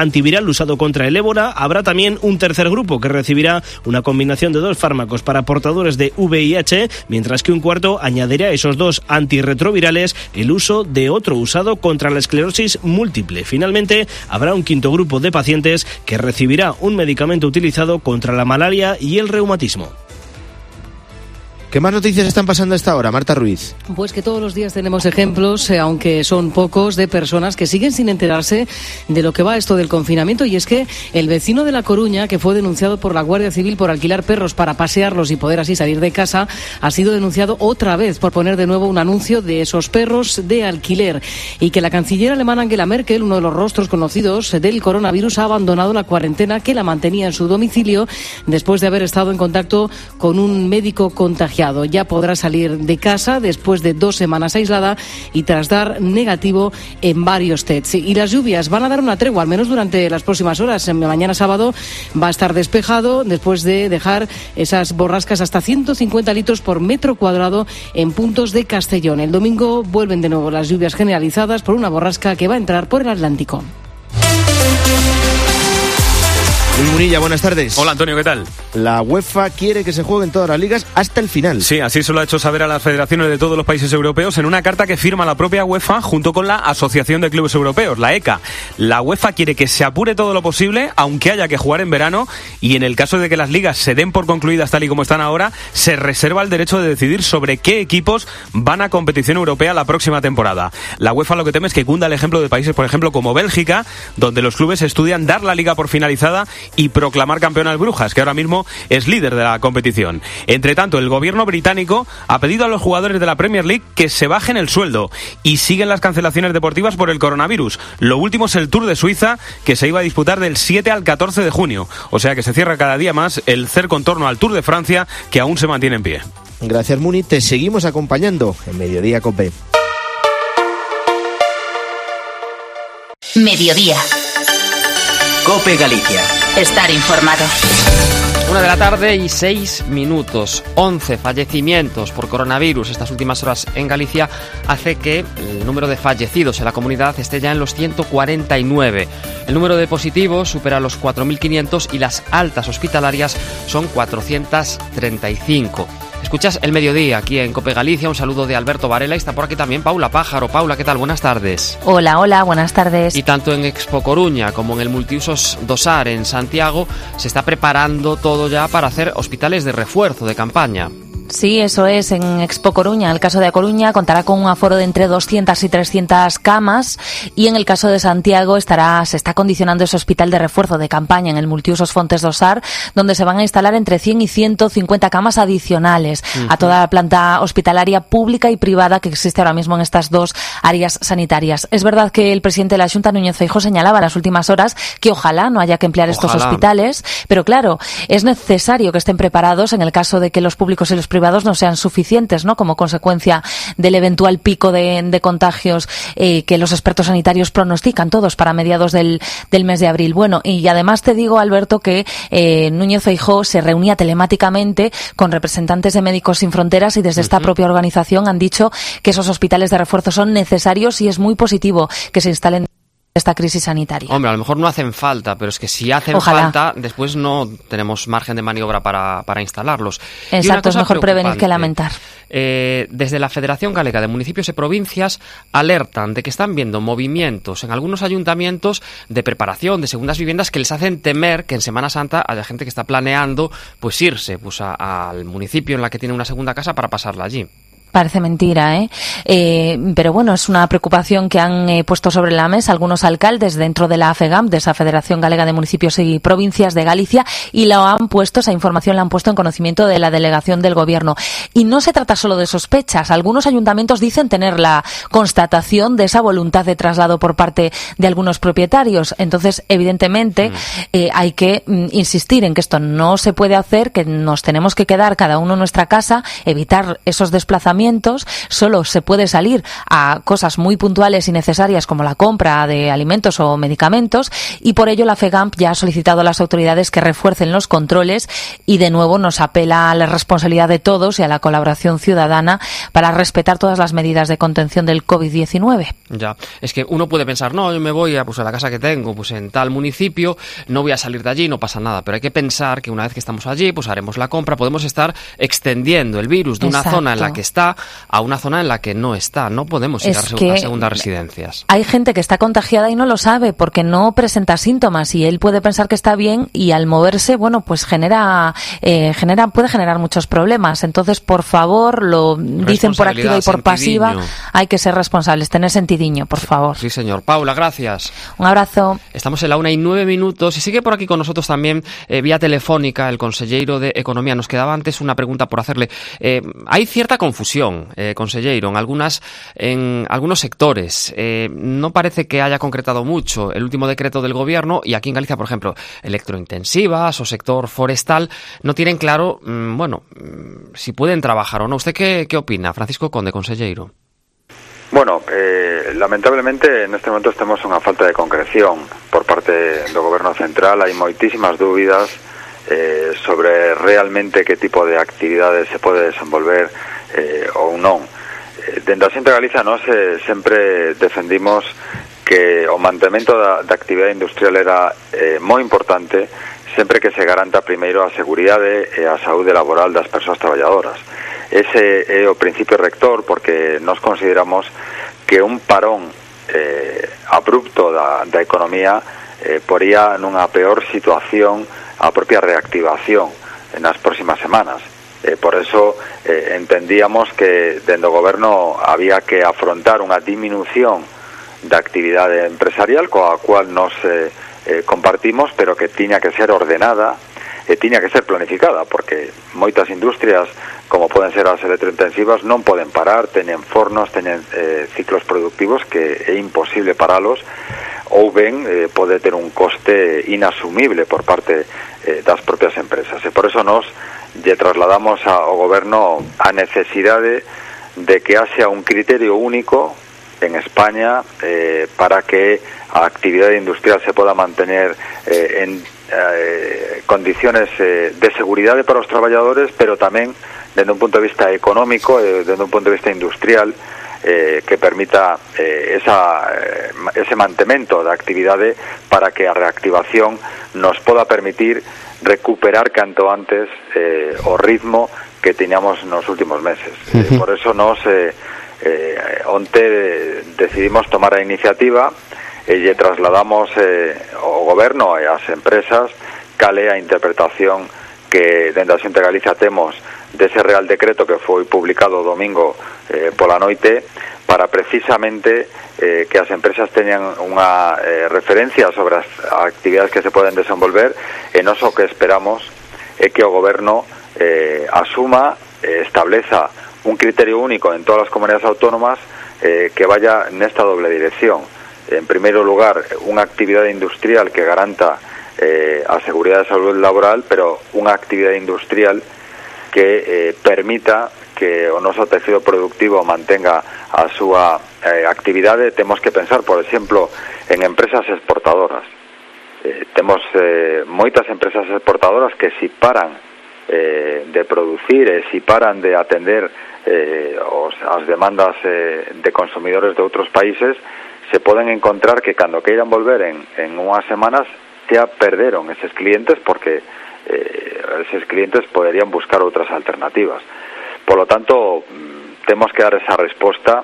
Speaker 15: antiviral usado contra el ébola. Habrá también un tercer grupo que recibirá una combinación de dos fármacos para portadores de V I H, mientras que un cuarto añadirá a esos dos antirretrovirales el uso de otro usado contra la esclerosis múltiple. Finalmente, habrá un quinto grupo de pacientes que recibirá un medicamento utilizado contra la malaria y el reumatismo.
Speaker 11: ¿Qué más noticias están pasando a esta hora, Marta Ruiz?
Speaker 16: Pues que todos los días tenemos ejemplos, eh, aunque son pocos, de personas que siguen sin enterarse de lo que va esto del confinamiento. Y es que el vecino de La Coruña, que fue denunciado por la Guardia Civil por alquilar perros para pasearlos y poder así salir de casa, ha sido denunciado otra vez por poner de nuevo un anuncio de esos perros de alquiler. Y que la canciller alemana Angela Merkel, uno de los rostros conocidos del coronavirus, ha abandonado la cuarentena que la mantenía en su domicilio después de haber estado en contacto con un médico contagiado. Ya podrá salir de casa después de dos semanas aislada y tras dar negativo en varios tests. Y las lluvias van a dar una tregua, al menos durante las próximas horas. Mañana sábado va a estar despejado después de dejar esas borrascas hasta ciento cincuenta litros por metro cuadrado en puntos de Castellón. El domingo vuelven de nuevo las lluvias generalizadas por una borrasca que va a entrar por el Atlántico.
Speaker 11: Luis Munilla, buenas tardes.
Speaker 17: Hola Antonio, ¿qué tal?
Speaker 11: La UEFA quiere que se jueguen todas las ligas hasta el final.
Speaker 17: Sí, así se lo ha hecho saber a las federaciones de todos los países europeos en una carta que firma la propia UEFA junto con la Asociación de Clubes Europeos, la E C A. La UEFA quiere que se apure todo lo posible, aunque haya que jugar en verano, y en el caso de que las ligas se den por concluidas tal y como están ahora, se reserva el derecho de decidir sobre qué equipos van a competición europea la próxima temporada. La UEFA lo que teme es que cunda el ejemplo de países, por ejemplo, como Bélgica, donde los clubes estudian dar la liga por finalizada y proclamar campeón al Brujas, que ahora mismo es líder de la competición. Entre tanto, el gobierno británico ha pedido a los jugadores de la Premier League que se bajen el sueldo y siguen las cancelaciones deportivas por el coronavirus. Lo último es el Tour de Suiza, que se iba a disputar del siete al catorce de junio. O sea que se cierra cada día más el cerco en torno al Tour de Francia, que aún se mantiene en pie.
Speaker 11: Gracias, Muni. Te seguimos acompañando en Mediodía COPE.
Speaker 18: Mediodía.
Speaker 5: COPE Galicia.
Speaker 18: Estar informado.
Speaker 19: Una de la tarde y seis minutos. once fallecimientos por coronavirus estas últimas horas en Galicia hace que el número de fallecidos en la comunidad esté ya en los ciento cuarenta y nueve. El número de positivos supera los cuatro mil quinientos y las altas hospitalarias son cuatrocientos treinta y cinco. Escuchas El Mediodía aquí en COPE Galicia. Un saludo de Alberto Varela y está por aquí también Paula Pájaro. Paula, ¿qué tal? Buenas tardes.
Speaker 20: Hola, hola, buenas tardes.
Speaker 19: Y tanto en Expo Coruña como en el Multiusos Dosar en Santiago se está preparando todo ya para hacer hospitales de refuerzo de campaña.
Speaker 20: Sí, eso es, en Expo Coruña. El caso de A Coruña contará con un aforo de entre doscientas y trescientas camas y en el caso de Santiago estará se está condicionando ese hospital de refuerzo de campaña en el Multiusos Fontes do Sar, donde se van a instalar entre cien y ciento cincuenta camas adicionales uh-huh. a toda la planta hospitalaria pública y privada que existe ahora mismo en estas dos áreas sanitarias. Es verdad que el presidente de la Xunta, Núñez Feijóo, señalaba en las últimas horas que ojalá no haya que emplear ojalá. estos hospitales, pero claro, es necesario que estén preparados en el caso de que los públicos y los privados no sean suficientes, ¿no? Como consecuencia del eventual pico de, de contagios eh, que los expertos sanitarios pronostican todos para mediados del, del mes de abril. Bueno, y además te digo, Alberto, que eh, Núñez Feijóo se reunía telemáticamente con representantes de Médicos Sin Fronteras y desde uh-huh. esta propia organización han dicho que esos hospitales de refuerzo son necesarios y es muy positivo que se instalen esta crisis sanitaria.
Speaker 19: Hombre, a lo mejor no hacen falta, pero es que si hacen
Speaker 20: Ojalá.
Speaker 19: falta, después no tenemos margen de maniobra para, para instalarlos.
Speaker 20: Exacto, es mejor prevenir que lamentar.
Speaker 19: Eh, desde la Federación Galega de Municipios y Provincias alertan de que están viendo movimientos en algunos ayuntamientos de preparación de segundas viviendas que les hacen temer que en Semana Santa haya gente que está planeando pues irse pues a, al municipio en la que tiene una segunda casa para pasarla allí.
Speaker 20: Parece mentira, ¿eh? ¿eh? Pero bueno, es una preocupación que han eh, puesto sobre la mesa algunos alcaldes dentro de la FEGAM, de esa Federación Galega de Municipios y Provincias de Galicia, y la han puesto, esa información la han puesto en conocimiento de la delegación del Gobierno. Y no se trata solo de sospechas. Algunos ayuntamientos dicen tener la constatación de esa voluntad de traslado por parte de algunos propietarios. Entonces, evidentemente, mm. eh, hay que mm, insistir en que esto no se puede hacer, que nos tenemos que quedar cada uno en nuestra casa, evitar esos desplazamientos confinamientos, solo se puede salir a cosas muy puntuales y necesarias como la compra de alimentos o medicamentos, y por ello la FEGAMP ya ha solicitado a las autoridades que refuercen los controles y de nuevo nos apela a la responsabilidad de todos y a la colaboración ciudadana para respetar todas las medidas de contención del covid diecinueve.
Speaker 19: Ya, es que uno puede pensar, no, yo me voy a, pues, a la casa que tengo, pues en tal municipio, no voy a salir de allí, no pasa nada, pero hay que pensar que una vez que estamos allí, pues haremos la compra, podemos estar extendiendo el virus de una
Speaker 20: Exacto.
Speaker 19: zona en la que está a una zona en la que no está, no podemos ir
Speaker 20: Es
Speaker 19: a,
Speaker 20: que
Speaker 19: a segundas residencias.
Speaker 20: Hay gente que está contagiada y no lo sabe porque no presenta síntomas y él puede pensar que está bien y al moverse, bueno, pues genera, eh, genera puede generar muchos problemas. Entonces, por favor, lo dicen por activa y por pasiva, hay que ser responsables, tener sentidiño, por favor.
Speaker 19: Sí, señor. Paula, gracias.
Speaker 20: Un abrazo.
Speaker 19: Estamos en la una y nueve minutos y sigue por aquí con nosotros también eh, vía telefónica el consellero de Economía. Nos quedaba antes una pregunta por hacerle. Eh, hay cierta confusión, eh, consellero, en algunas en algunos sectores. Eh, no parece que haya concretado mucho el último decreto del Gobierno y aquí en Galicia, por ejemplo, electrointensivas o sector forestal no tienen claro, mmm, bueno, mmm, si pueden trabajar o no. ¿Usted qué, qué opina, Francisco Conde, consellero?
Speaker 18: Bueno, eh, lamentablemente en este momento temos unha falta de concreción por parte do Goberno Central. Hai moitísimas dúbidas eh, sobre realmente que tipo de actividades se pode desenvolver eh, ou non. Eh, dende a Xunta de Galicia nós eh, sempre defendimos que o mantemento da, da actividade industrial era eh, moi importante sempre que se garanta primeiro a seguridade e a saúde laboral das persoas traballadoras. Ese é o principio rector porque nós consideramos que un parón eh, abrupto da, da economía eh, poría nunha peor situación a propia reactivación nas próximas semanas. Eh, por eso eh, entendíamos que dentro do goberno había que afrontar unha disminución da actividade empresarial coa cual nos eh, eh, compartimos, pero que tiña que ser ordenada e tiña que ser planificada, porque moitas industrias, como poden ser as electrointensivas, non poden parar, teñen fornos, teñen eh, ciclos productivos que é imposible paralos, ou ben eh, pode ter un coste inasumible por parte eh, das propias empresas. E por eso nos lle trasladamos ao goberno a necesidade de que haxa un criterio único en España eh, para que a actividade industrial se poda mantener eh, en eh, condiciones eh, de seguridade para os traballadores, pero tamén desde un punto de vista económico, eh, desde un punto de vista industrial, eh, que permita eh, esa, eh, ese mantemento da actividade para que a reactivación nos poda permitir recuperar canto antes eh, o ritmo que teníamos nos últimos meses. Uh-huh. Eh, por eso nos eh, eh, onte decidimos tomar a iniciativa e lle trasladamos eh, ao goberno e ás empresas cal é a interpretación que dentro da Xunta de Galicia temos dese Real Decreto que foi publicado o domingo eh, pola noite para precisamente eh, que as empresas teñan unha eh, referencia sobre as actividades que se poden desenvolver e non só que esperamos é que o goberno eh, asuma, eh, estableza un criterio único en todas as comunidades autónomas eh, que vaya nesta doble dirección. En primeiro lugar, unha actividade industrial que garanta eh, a seguridade de saúde laboral, pero unha actividade industrial que eh, permita que o noso tecido productivo mantenga a súa eh, actividade. Temos que pensar, por exemplo, en empresas exportadoras. Eh, temos eh, moitas empresas exportadoras que si paran eh, de producir e si paran de atender eh, os, as demandas eh, de consumidores de outros países, se poden encontrar que cando queiran volver en, en unhas semanas xa perderon eses clientes porque eh, eses clientes poderían buscar outras alternativas. Por lo tanto, temos que dar esa resposta.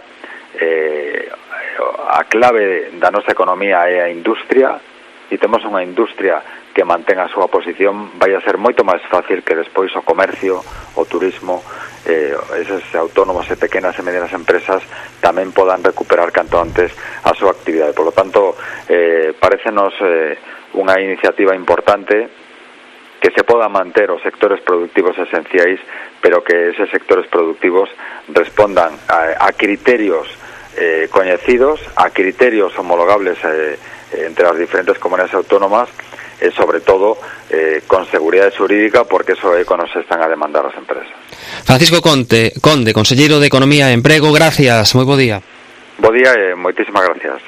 Speaker 18: Eh, a clave da nosa economía é a industria e temos unha industria que mantenga a súa posición, vai a ser moito máis fácil que despois o comercio, o turismo, eh, eses autónomos e pequenas e medianas empresas tamén podan recuperar canto antes a súa actividade. Por lo tanto, eh, parecenos eh, unha iniciativa importante que se poda manter os sectores productivos esenciais, pero que eses sectores productivos respondan a, a criterios eh, coñecidos, a criterios homologables eh, entre as diferentes comunidades autónomas eh, sobre todo eh, con seguridad jurídica, porque eso é que nos están a demandar as empresas.
Speaker 19: Francisco Conte, Conde, conselleiro de Economía e Emprego, gracias, moi bo día.
Speaker 18: Bo día e moitísimas gracias.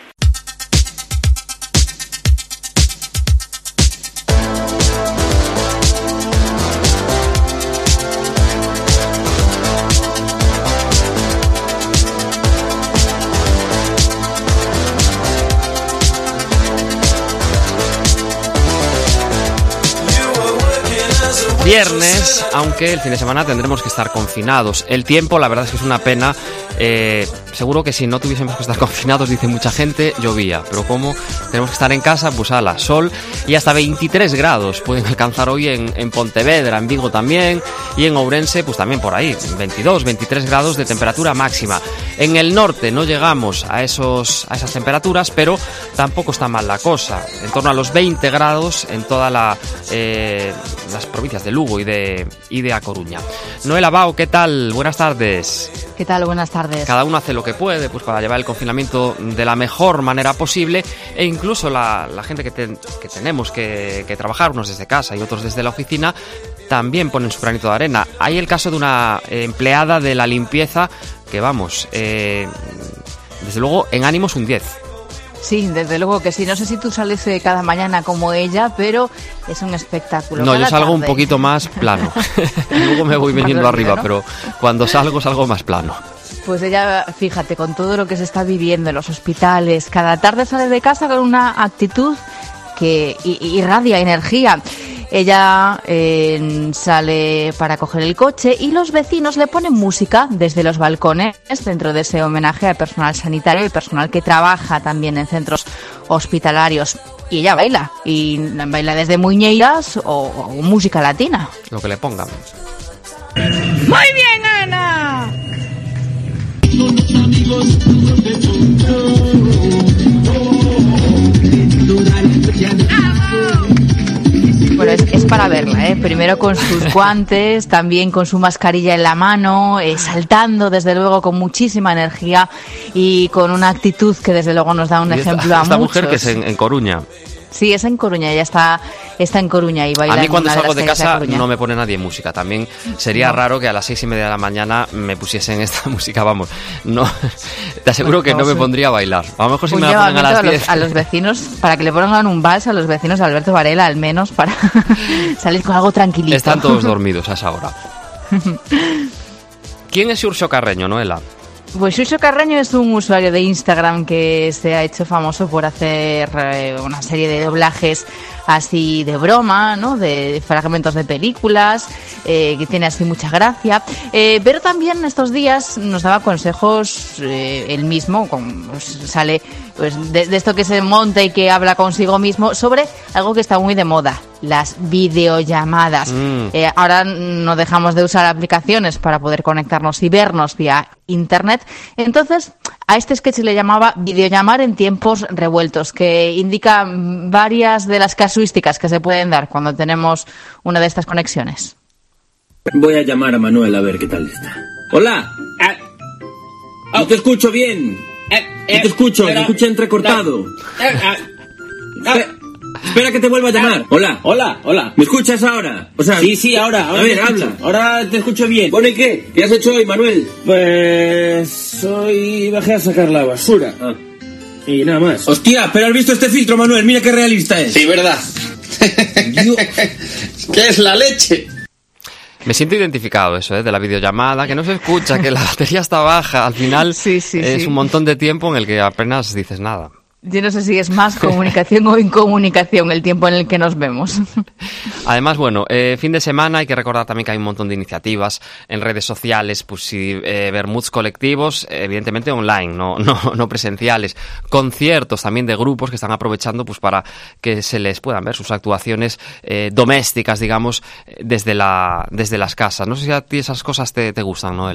Speaker 19: Viernes, aunque el fin de semana tendremos que estar confinados. El tiempo, la verdad es que es una pena. Eh, seguro que si no tuviésemos que estar confinados, dice mucha gente, llovía. Pero como tenemos que estar en casa, pues ala, sol y hasta veintitrés grados pueden alcanzar hoy en, en Pontevedra, en Vigo también, y en Ourense, pues también por ahí, veintidós, veintitrés grados de temperatura máxima. En el norte no llegamos a esos a esas temperaturas, pero tampoco está mal la cosa. En torno a los veinte grados en toda la eh, las provincias de Lugo y de y de A Coruña. Noela Bao, ¿qué tal? Buenas tardes.
Speaker 21: ¿Qué tal? Buenas tardes.
Speaker 19: Cada uno hace lo que puede, pues para llevar el confinamiento de la mejor manera posible, e incluso la, la gente que, ten, que tenemos que, que trabajar, unos desde casa y otros desde la oficina, también ponen su granito de arena. Hay el caso de una empleada de la limpieza que, vamos, eh, desde luego en ánimos un diez.
Speaker 21: Sí, desde luego que sí. No sé si tú sales cada mañana como ella, pero es un espectáculo.
Speaker 19: No,
Speaker 21: cada
Speaker 19: yo salgo
Speaker 21: tarde.
Speaker 19: un poquito más plano. Luego me voy viniendo
Speaker 21: Más
Speaker 19: arriba,
Speaker 21: ¿no?
Speaker 19: pero cuando salgo, salgo más plano.
Speaker 21: Pues ella, fíjate, con todo lo que se está viviendo en los hospitales, cada tarde sale de casa con una actitud que irradia energía. Ella eh, sale para coger el coche y los vecinos le ponen música desde los balcones dentro de ese homenaje al personal sanitario y personal que trabaja también en centros hospitalarios. Y ella baila, y baila desde muñeiras o, o música latina.
Speaker 19: Lo que le pongan.
Speaker 21: ¡Muy bien, Ana! Bueno, es, es para verla, ¿eh? Primero con sus guantes, también con su mascarilla en la mano, eh, saltando desde luego con muchísima energía y con una actitud que desde luego nos da un
Speaker 19: Y esta,
Speaker 21: ejemplo a
Speaker 19: esta
Speaker 21: muchos.
Speaker 19: mujer que es en, en Coruña.
Speaker 21: Sí, es en Coruña, ella está, está en Coruña y baila.
Speaker 19: A mí
Speaker 21: en
Speaker 19: cuando
Speaker 21: una
Speaker 19: salgo de
Speaker 21: las calles
Speaker 19: casa
Speaker 21: Coruña.
Speaker 19: no me pone nadie música. También sería
Speaker 21: No.
Speaker 19: raro que a las seis y media de la mañana me pusiesen esta música, vamos. No, te aseguro que no me pondría a bailar. A lo mejor si
Speaker 21: Un
Speaker 19: me la ponen a
Speaker 21: llamamiento
Speaker 19: las
Speaker 21: a los,
Speaker 19: diez.
Speaker 21: a los vecinos para que le pongan un vals a los vecinos de Alberto Varela, al menos para salir con algo tranquilito.
Speaker 19: Están todos dormidos a esa hora. ¿Quién es Xurxo Carreño, Noela?
Speaker 21: Pues Xurxo Carreño es un usuario de Instagram que se ha hecho famoso por hacer eh, una serie de doblajes así de broma, ¿no? De fragmentos de películas, eh, que tiene así mucha gracia. Eh, pero también estos días nos daba consejos eh, él mismo, con, pues, sale pues de, de esto que se monta y que habla consigo mismo, sobre algo que está muy de moda, las videollamadas.
Speaker 19: Mm.
Speaker 21: Eh, ahora no dejamos de usar aplicaciones para poder conectarnos y vernos vía internet. Entonces, a este sketch le llamaba videollamar en tiempos revueltos, que indica varias de las casuísticas que se pueden dar cuando tenemos una de estas conexiones.
Speaker 22: Voy a llamar a Manuel a ver qué tal está. ¡Hola! Ah, no te escucho bien. No te escucho, te escucho entrecortado. Espera, espera que te vuelva a llamar. Hola, hola, hola. ¿Me escuchas ahora? O sea, sí, sí, ahora. ahora a ver, habla. Ahora te escucho bien. Bueno, ¿y qué? ¿Qué has hecho hoy, Manuel? Pues hoy bajé a sacar la basura. Ah. Y nada más. Hostia, pero has visto este filtro, Manuel. Mira qué realista es. Sí, verdad. ¿Qué es la leche?
Speaker 19: Me siento identificado eso, ¿eh? De la videollamada, que no se escucha, que la batería está baja. Al final
Speaker 21: Sí, sí,
Speaker 19: es
Speaker 21: sí.
Speaker 19: un montón de tiempo en el que apenas dices nada.
Speaker 21: Yo no sé si es más comunicación o incomunicación el tiempo en el que nos vemos.
Speaker 19: Además, bueno, eh, fin de semana hay que recordar también que hay un montón de iniciativas en redes sociales, pues sí, eh, bermuds colectivos, evidentemente online, no, no, no presenciales, conciertos también de grupos que están aprovechando pues para que se les puedan ver sus actuaciones eh, domésticas, digamos, desde la desde las casas. No sé si a ti esas cosas te, te gustan, Noela.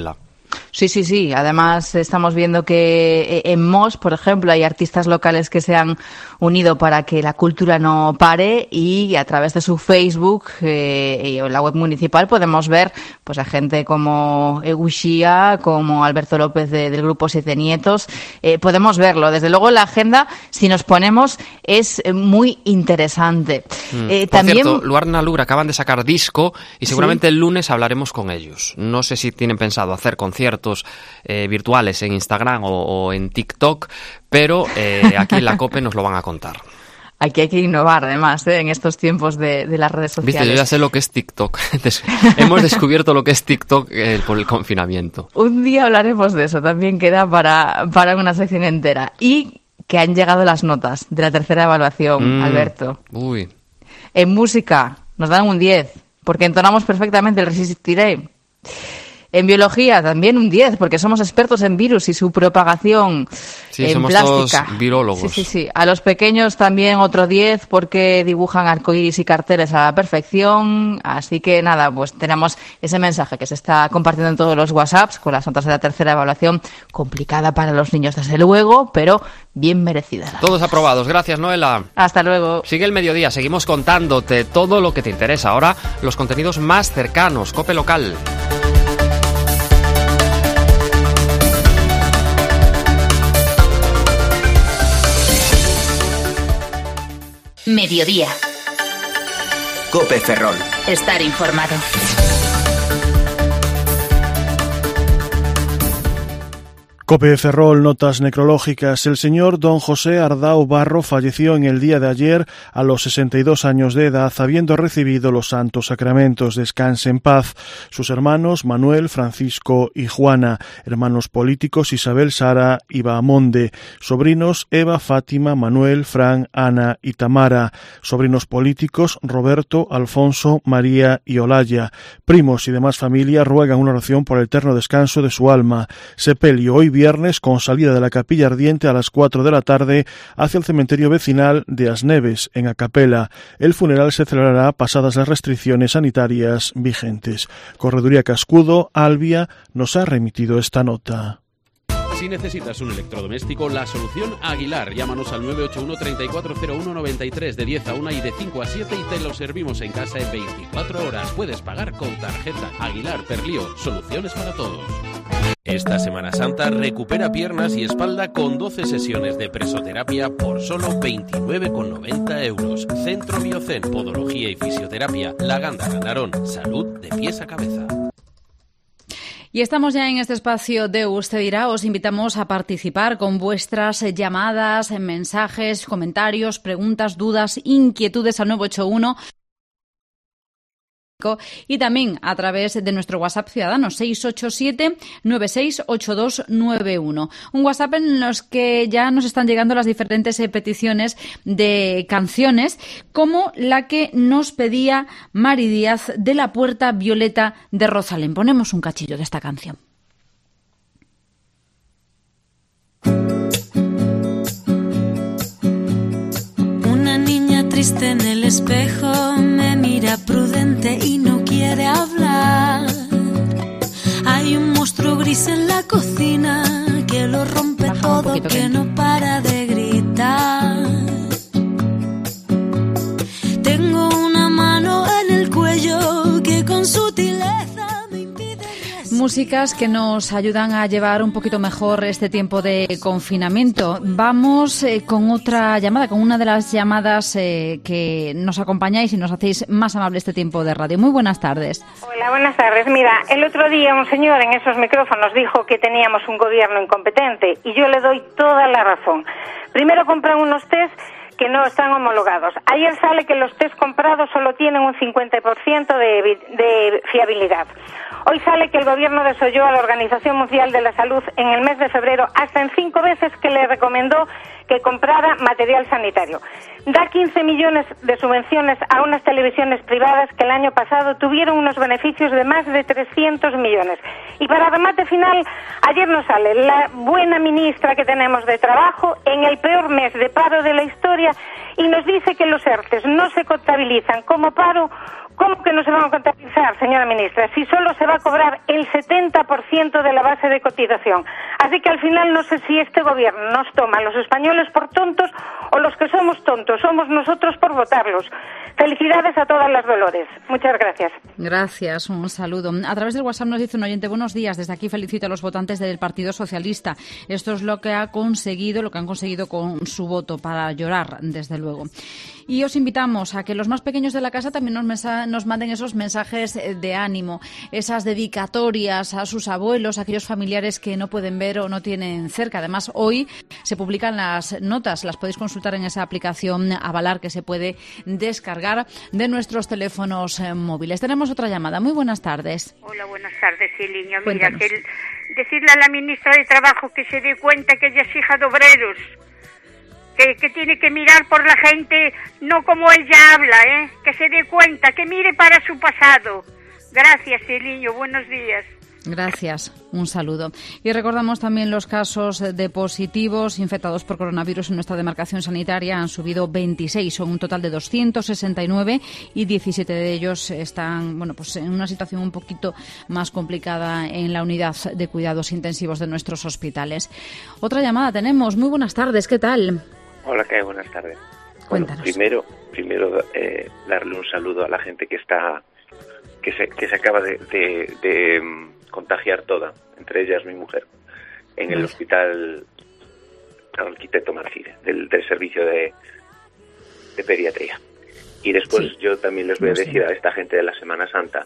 Speaker 21: Sí, sí, sí. Además, estamos viendo que en Mos, por ejemplo, hay artistas locales que se han unido para que la cultura no pare, y a través de su Facebook eh, y en la web municipal podemos ver pues a gente como Eguxía, como Alberto López de, del grupo Siete Nietos. Eh, podemos verlo. Desde luego, la agenda, si nos ponemos, es muy interesante.
Speaker 19: Mm.
Speaker 21: Eh,
Speaker 19: por
Speaker 21: también...
Speaker 19: cierto, Luarna Lura acaban de sacar disco y seguramente
Speaker 21: ¿Sí?
Speaker 19: el lunes hablaremos con ellos. No sé si tienen pensado hacer conciertos Eh, virtuales en Instagram o, o en TikTok, pero eh, aquí en la COPE nos lo van a contar.
Speaker 21: Aquí hay que innovar, además, ¿eh? en estos tiempos de, de las redes sociales.
Speaker 19: Viste, yo ya sé lo que es TikTok. Hemos descubierto lo que es TikTok eh, por el confinamiento.
Speaker 21: Un día hablaremos de eso, también queda para, para una sección entera. Y que han llegado las notas de la tercera evaluación,
Speaker 19: Mm,
Speaker 21: Alberto.
Speaker 19: Uy.
Speaker 21: En música nos dan un diez, porque entonamos perfectamente el Resistiré. En biología también un diez, porque somos expertos en virus y su propagación
Speaker 19: Sí,
Speaker 21: en
Speaker 19: somos
Speaker 21: plástica.
Speaker 19: todos virólogos.
Speaker 21: Sí, sí, sí. A los pequeños también otro diez, porque dibujan arcoíris y carteles a la perfección. Así que nada, pues tenemos ese mensaje que se está compartiendo en todos los WhatsApps con las notas de la tercera evaluación, complicada para los niños desde luego, pero bien merecida.
Speaker 19: Todos aprobados. Gracias, Noela.
Speaker 21: Hasta luego.
Speaker 19: Sigue el mediodía. Seguimos contándote todo lo que te interesa. Ahora, los contenidos más cercanos. COPE Local.
Speaker 1: Mediodía.
Speaker 5: COPE Ferrol.
Speaker 1: Estar informado.
Speaker 2: COPE Ferrol, notas necrológicas. El señor don José Ardao Barro falleció en el día de ayer a los sesenta y dos años de edad, habiendo recibido los santos sacramentos. Descanse en paz. Sus hermanos Manuel, Francisco y Juana, hermanos políticos Isabel, Sara y Bahamonde, sobrinos Eva, Fátima, Manuel, Fran, Ana y Tamara, sobrinos políticos Roberto, Alfonso, María y Olaya, primos y demás familia ruegan una oración por el eterno descanso de su alma. Sepelio hoy viernes con salida de la Capilla Ardiente a las cuatro de la tarde hacia el cementerio vecinal de Asneves, en Acapela. El funeral se celebrará pasadas las restricciones sanitarias vigentes. Correduría Cascudo, Albia, nos ha remitido esta nota.
Speaker 4: Si necesitas un electrodoméstico, la solución Aguilar. Llámanos al nueve ocho uno, tres cuatro cero uno, nueve tres de diez a una y de cinco a siete y te lo servimos en casa en veinticuatro horas. Puedes pagar con tarjeta. Aguilar Perlío, soluciones para todos. Esta Semana Santa recupera piernas y espalda con doce sesiones de presoterapia por solo veintinueve con noventa euros. Centro Biocen, Podología y Fisioterapia, La Gándara, Narón. Salud de pies a cabeza.
Speaker 3: Y estamos ya en este espacio de Usted Dirá. Os invitamos a participar con vuestras llamadas, mensajes, comentarios, preguntas, dudas, inquietudes al nueve ocho uno. Y también a través de nuestro WhatsApp ciudadano seis ocho siete, nueve seis ocho dos nueve uno. Un WhatsApp en los que ya nos están llegando las diferentes eh, peticiones de canciones, como la que nos pedía Mari Díaz de La Puerta Violeta de Rosalén. Ponemos un cachillo de esta canción.
Speaker 23: Una niña triste en el espejo me mira prudente y no quiere hablar. Hay un monstruo gris en la cocina que lo rompe todo, que no para de gritar. Tengo una mano en el cuello que con sutileza me impide...
Speaker 3: Músicas que nos ayudan a llevar un poquito mejor este tiempo de confinamiento. Vamos eh, con otra llamada, con una de las llamadas eh, que nos acompañáis y nos hacéis más amable este tiempo de radio. Muy buenas tardes.
Speaker 24: Hola, buenas tardes. Mira, el otro día un señor en esos micrófonos dijo que teníamos un gobierno incompetente y yo le doy toda la razón. Primero compran unos test que no están homologados. Ayer sale que los test comprados solo tienen un cincuenta por ciento de, de fiabilidad. Hoy sale que el gobierno desoyó a la Organización Mundial de la Salud en el mes de febrero hasta en cinco veces que le recomendó que comprara material sanitario. Da quince millones de subvenciones a unas televisiones privadas que el año pasado tuvieron unos beneficios de más de trescientos millones. Y para remate final, ayer nos sale la buena ministra que tenemos de Trabajo en el peor mes de paro de la historia y nos dice que los ERTES no se contabilizan como paro ¿Cómo que no se van a contabilizar, señora ministra, si solo se va a cobrar el setenta por ciento de la base de cotización? Así que al final no sé si este gobierno nos toma a los españoles por tontos o los que somos tontos somos nosotros por votarlos. Felicidades a todas las Dolores. Muchas gracias.
Speaker 3: Gracias, un saludo. A través del WhatsApp nos dice un oyente, buenos días, desde aquí felicito a los votantes del Partido Socialista. Esto es lo que ha conseguido, lo que han conseguido con su voto, para llorar, desde luego. Y os invitamos a que los más pequeños de la casa también nos, mensa- nos manden esos mensajes de ánimo, esas dedicatorias a sus abuelos, a aquellos familiares que no pueden ver o no tienen cerca. Además, hoy se publican las notas, las podéis consultar en esa aplicación Avalar que se puede descargar de nuestros teléfonos eh, móviles. Tenemos otra llamada. Muy buenas tardes.
Speaker 1: Hola, buenas tardes, Iliña. Mira,
Speaker 3: Cuéntanos.
Speaker 1: que el- decirle a la ministra de Trabajo que se dé cuenta que ella es hija de obreros, que, que tiene que mirar por la gente, no como ella habla, ¿eh? Que se dé cuenta, que mire para su pasado. Gracias, Iliño. Buenos días.
Speaker 3: Gracias, un saludo. Y recordamos también los casos de positivos infectados por coronavirus en nuestra demarcación sanitaria. Han subido veintiséis, son un total de doscientos sesenta y nueve y diecisiete de ellos están, bueno, pues en una situación un poquito más complicada en la unidad de cuidados intensivos de nuestros hospitales. Otra llamada tenemos. Muy buenas tardes, ¿qué tal?
Speaker 6: Hola, ¿qué hay? Buenas tardes.
Speaker 3: Cuéntanos.
Speaker 6: Bueno, primero, primero eh, darle un saludo a la gente que está, que se, que se acaba de, de, de um, contagiar toda, entre ellas mi mujer, en el
Speaker 7: Vale.
Speaker 6: hospital Arquitecto Marcide, del, del servicio de, de pediatría. Y después
Speaker 7: Sí.
Speaker 6: yo también les voy a
Speaker 7: Lo sé.
Speaker 6: decir a esta gente de la Semana Santa,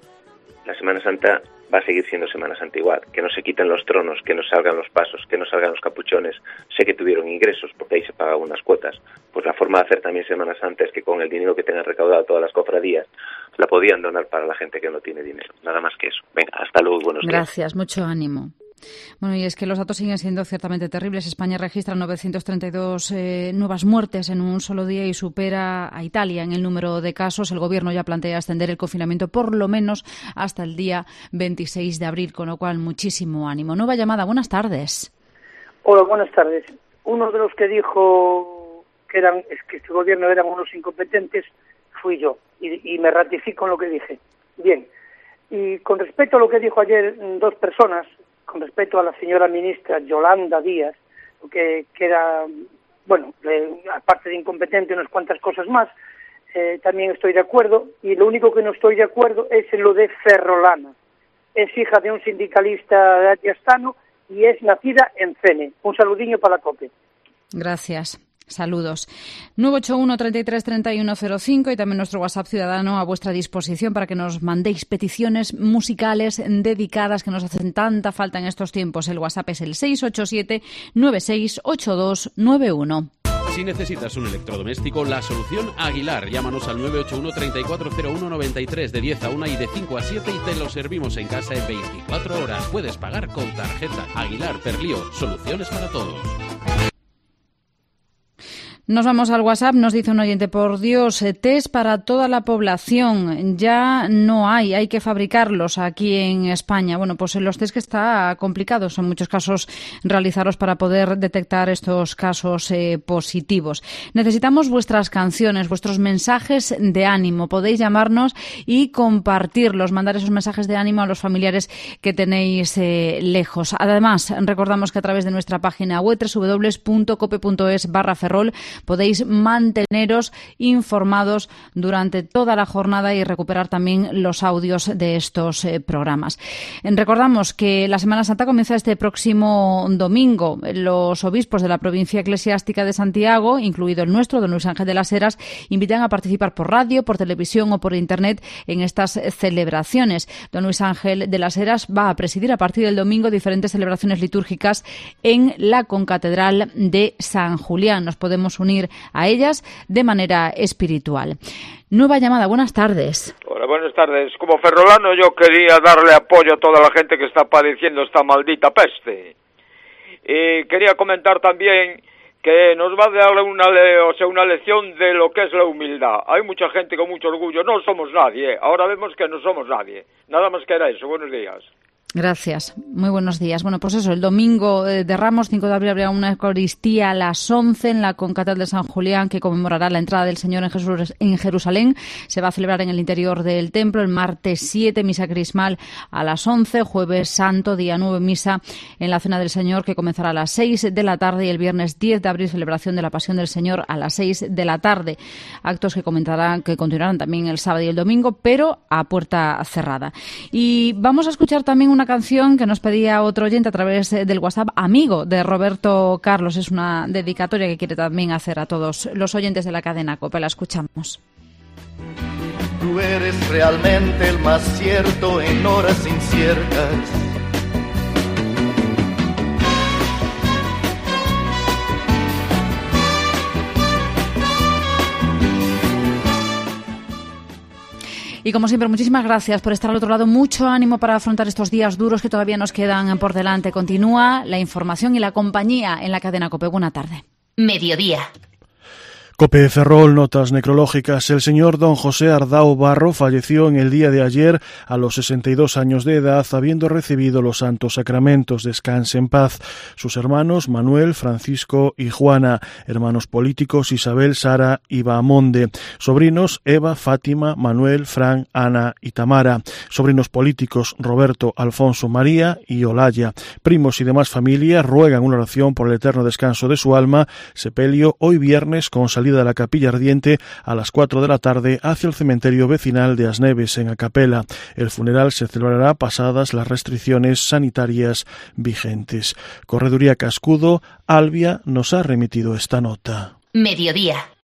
Speaker 6: la Semana Santa va a seguir siendo Semana Santa igual, que no se quiten los tronos, que no salgan los pasos, que no salgan los capuchones. Sé que tuvieron ingresos porque ahí se pagaban unas cuotas. Pues la forma de hacer también Semana Santa es que con el dinero que tengan recaudado todas las cofradías la podían donar para la gente que no tiene dinero. Nada más que eso. Venga, hasta luego y buenos días.
Speaker 3: Gracias, mucho ánimo. Bueno, y es que los datos siguen siendo ciertamente terribles. España registra novecientas treinta y dos eh, nuevas muertes en un solo día y supera a Italia en el número de casos. El Gobierno ya plantea extender el confinamiento por lo menos hasta el día veintiséis de abril, con lo cual muchísimo ánimo. Nueva llamada, buenas tardes.
Speaker 9: Hola, buenas tardes. Uno de los que dijo que eran es que este gobierno eran unos incompetentes fui yo y, y me ratifico en lo que dije. Bien, y con respecto a lo que dijo ayer dos personas, con respecto a la señora ministra Yolanda Díaz, que, que era, bueno, eh, aparte de incompetente, unas cuantas cosas más, eh, también estoy de acuerdo, y lo único que no estoy de acuerdo es en lo de Ferrolana. Es hija de un sindicalista de Ayastano y es nacida en Cene. Un saludinho para la COPE.
Speaker 3: Gracias. Saludos. nueve ocho uno, treinta y tres, treinta y uno cero cinco y también nuestro WhatsApp ciudadano a vuestra disposición para que nos mandéis peticiones musicales dedicadas que nos hacen tanta falta en estos tiempos. El WhatsApp es el seis ocho siete, nueve seis ocho dos nueve uno.
Speaker 4: Si necesitas un electrodoméstico, la solución Aguilar. Llámanos al nueve ocho uno, treinta y cuatro cero uno, noventa y tres de diez a una y de cinco a siete y te lo servimos en casa en veinticuatro horas. Puedes pagar con tarjeta. Aguilar, Perlío, soluciones para todos.
Speaker 3: Nos vamos al WhatsApp, nos dice un oyente, por Dios, eh, test para toda la población, ya no hay, hay que fabricarlos aquí en España. Bueno, pues los test que está complicados en muchos casos realizarlos para poder detectar estos casos eh, positivos. Necesitamos vuestras canciones, vuestros mensajes de ánimo. Podéis llamarnos y compartirlos, mandar esos mensajes de ánimo a los familiares que tenéis eh, lejos. Además, recordamos que a través de nuestra página web doble u doble u doble u punto cope punto es barra ferrol podéis manteneros informados durante toda la jornada y recuperar también los audios de estos eh, programas. Recordamos que la Semana Santa comienza este próximo domingo. Los obispos de la provincia eclesiástica de Santiago, incluido el nuestro, don Luis Ángel de las Heras, invitan a participar por radio, por televisión o por internet en estas celebraciones. Don Luis Ángel de las Heras va a presidir a partir del domingo diferentes celebraciones litúrgicas en la concatedral de San Julián. Nos podemos unir a ellas de manera espiritual. Nueva llamada, buenas tardes.
Speaker 25: Hola, buenas tardes. Como ferrolano yo quería darle apoyo a toda la gente que está padeciendo esta maldita peste. Y quería comentar también que nos va a dar una, le- o sea, una lección de lo que es la humildad. Hay mucha gente con mucho orgullo. No somos nadie. Ahora vemos que no somos nadie. Nada más que era eso. Buenos días.
Speaker 3: Gracias. Muy buenos días. Bueno, pues eso, el domingo de Ramos, cinco de abril, habrá una Eucaristía a las once en la Concatedral de San Julián que conmemorará la entrada del Señor en, Jesús, en Jerusalén. Se va a celebrar en el interior del templo. El martes siete, misa crismal a las once. Jueves santo, día nueve, misa en la Cena del Señor que comenzará a las seis de la tarde. Y el viernes diez de abril, celebración de la Pasión del Señor a las seis de la tarde. Actos que comentarán, que continuarán también el sábado y el domingo, pero a puerta cerrada. Y vamos a escuchar también una Una canción que nos pedía otro oyente a través del WhatsApp, Amigo, de Roberto Carlos. Es una dedicatoria que quiere también hacer a todos los oyentes de la cadena COPE. La escuchamos.
Speaker 7: Tú eres realmente el más cierto en horas inciertas.
Speaker 3: Y como siempre, muchísimas gracias por estar al otro lado. Mucho ánimo para afrontar estos días duros que todavía nos quedan por delante. Continúa la información y la compañía en la cadena COPE. Buena tarde.
Speaker 8: Mediodía.
Speaker 2: COPE Ferrol, notas necrológicas. El señor don José Ardao Barro falleció en el día de ayer a los sesenta y dos años de edad, habiendo recibido los santos sacramentos. Descanse en paz. Sus hermanos Manuel, Francisco y Juana. Hermanos políticos Isabel, Sara y Bahamonde. Sobrinos Eva, Fátima, Manuel, Fran, Ana y Tamara. Sobrinos políticos Roberto, Alfonso, María y Olaya. Primos y demás familia ruegan una oración por el eterno descanso de su alma. Sepelio hoy viernes con salida de la capilla ardiente a las cuatro de la tarde hacia el cementerio vecinal de Asneves en Acapela. El funeral se celebrará pasadas las restricciones sanitarias vigentes. Correduría Cascudo, Albia nos ha remitido esta nota.
Speaker 8: Mediodía.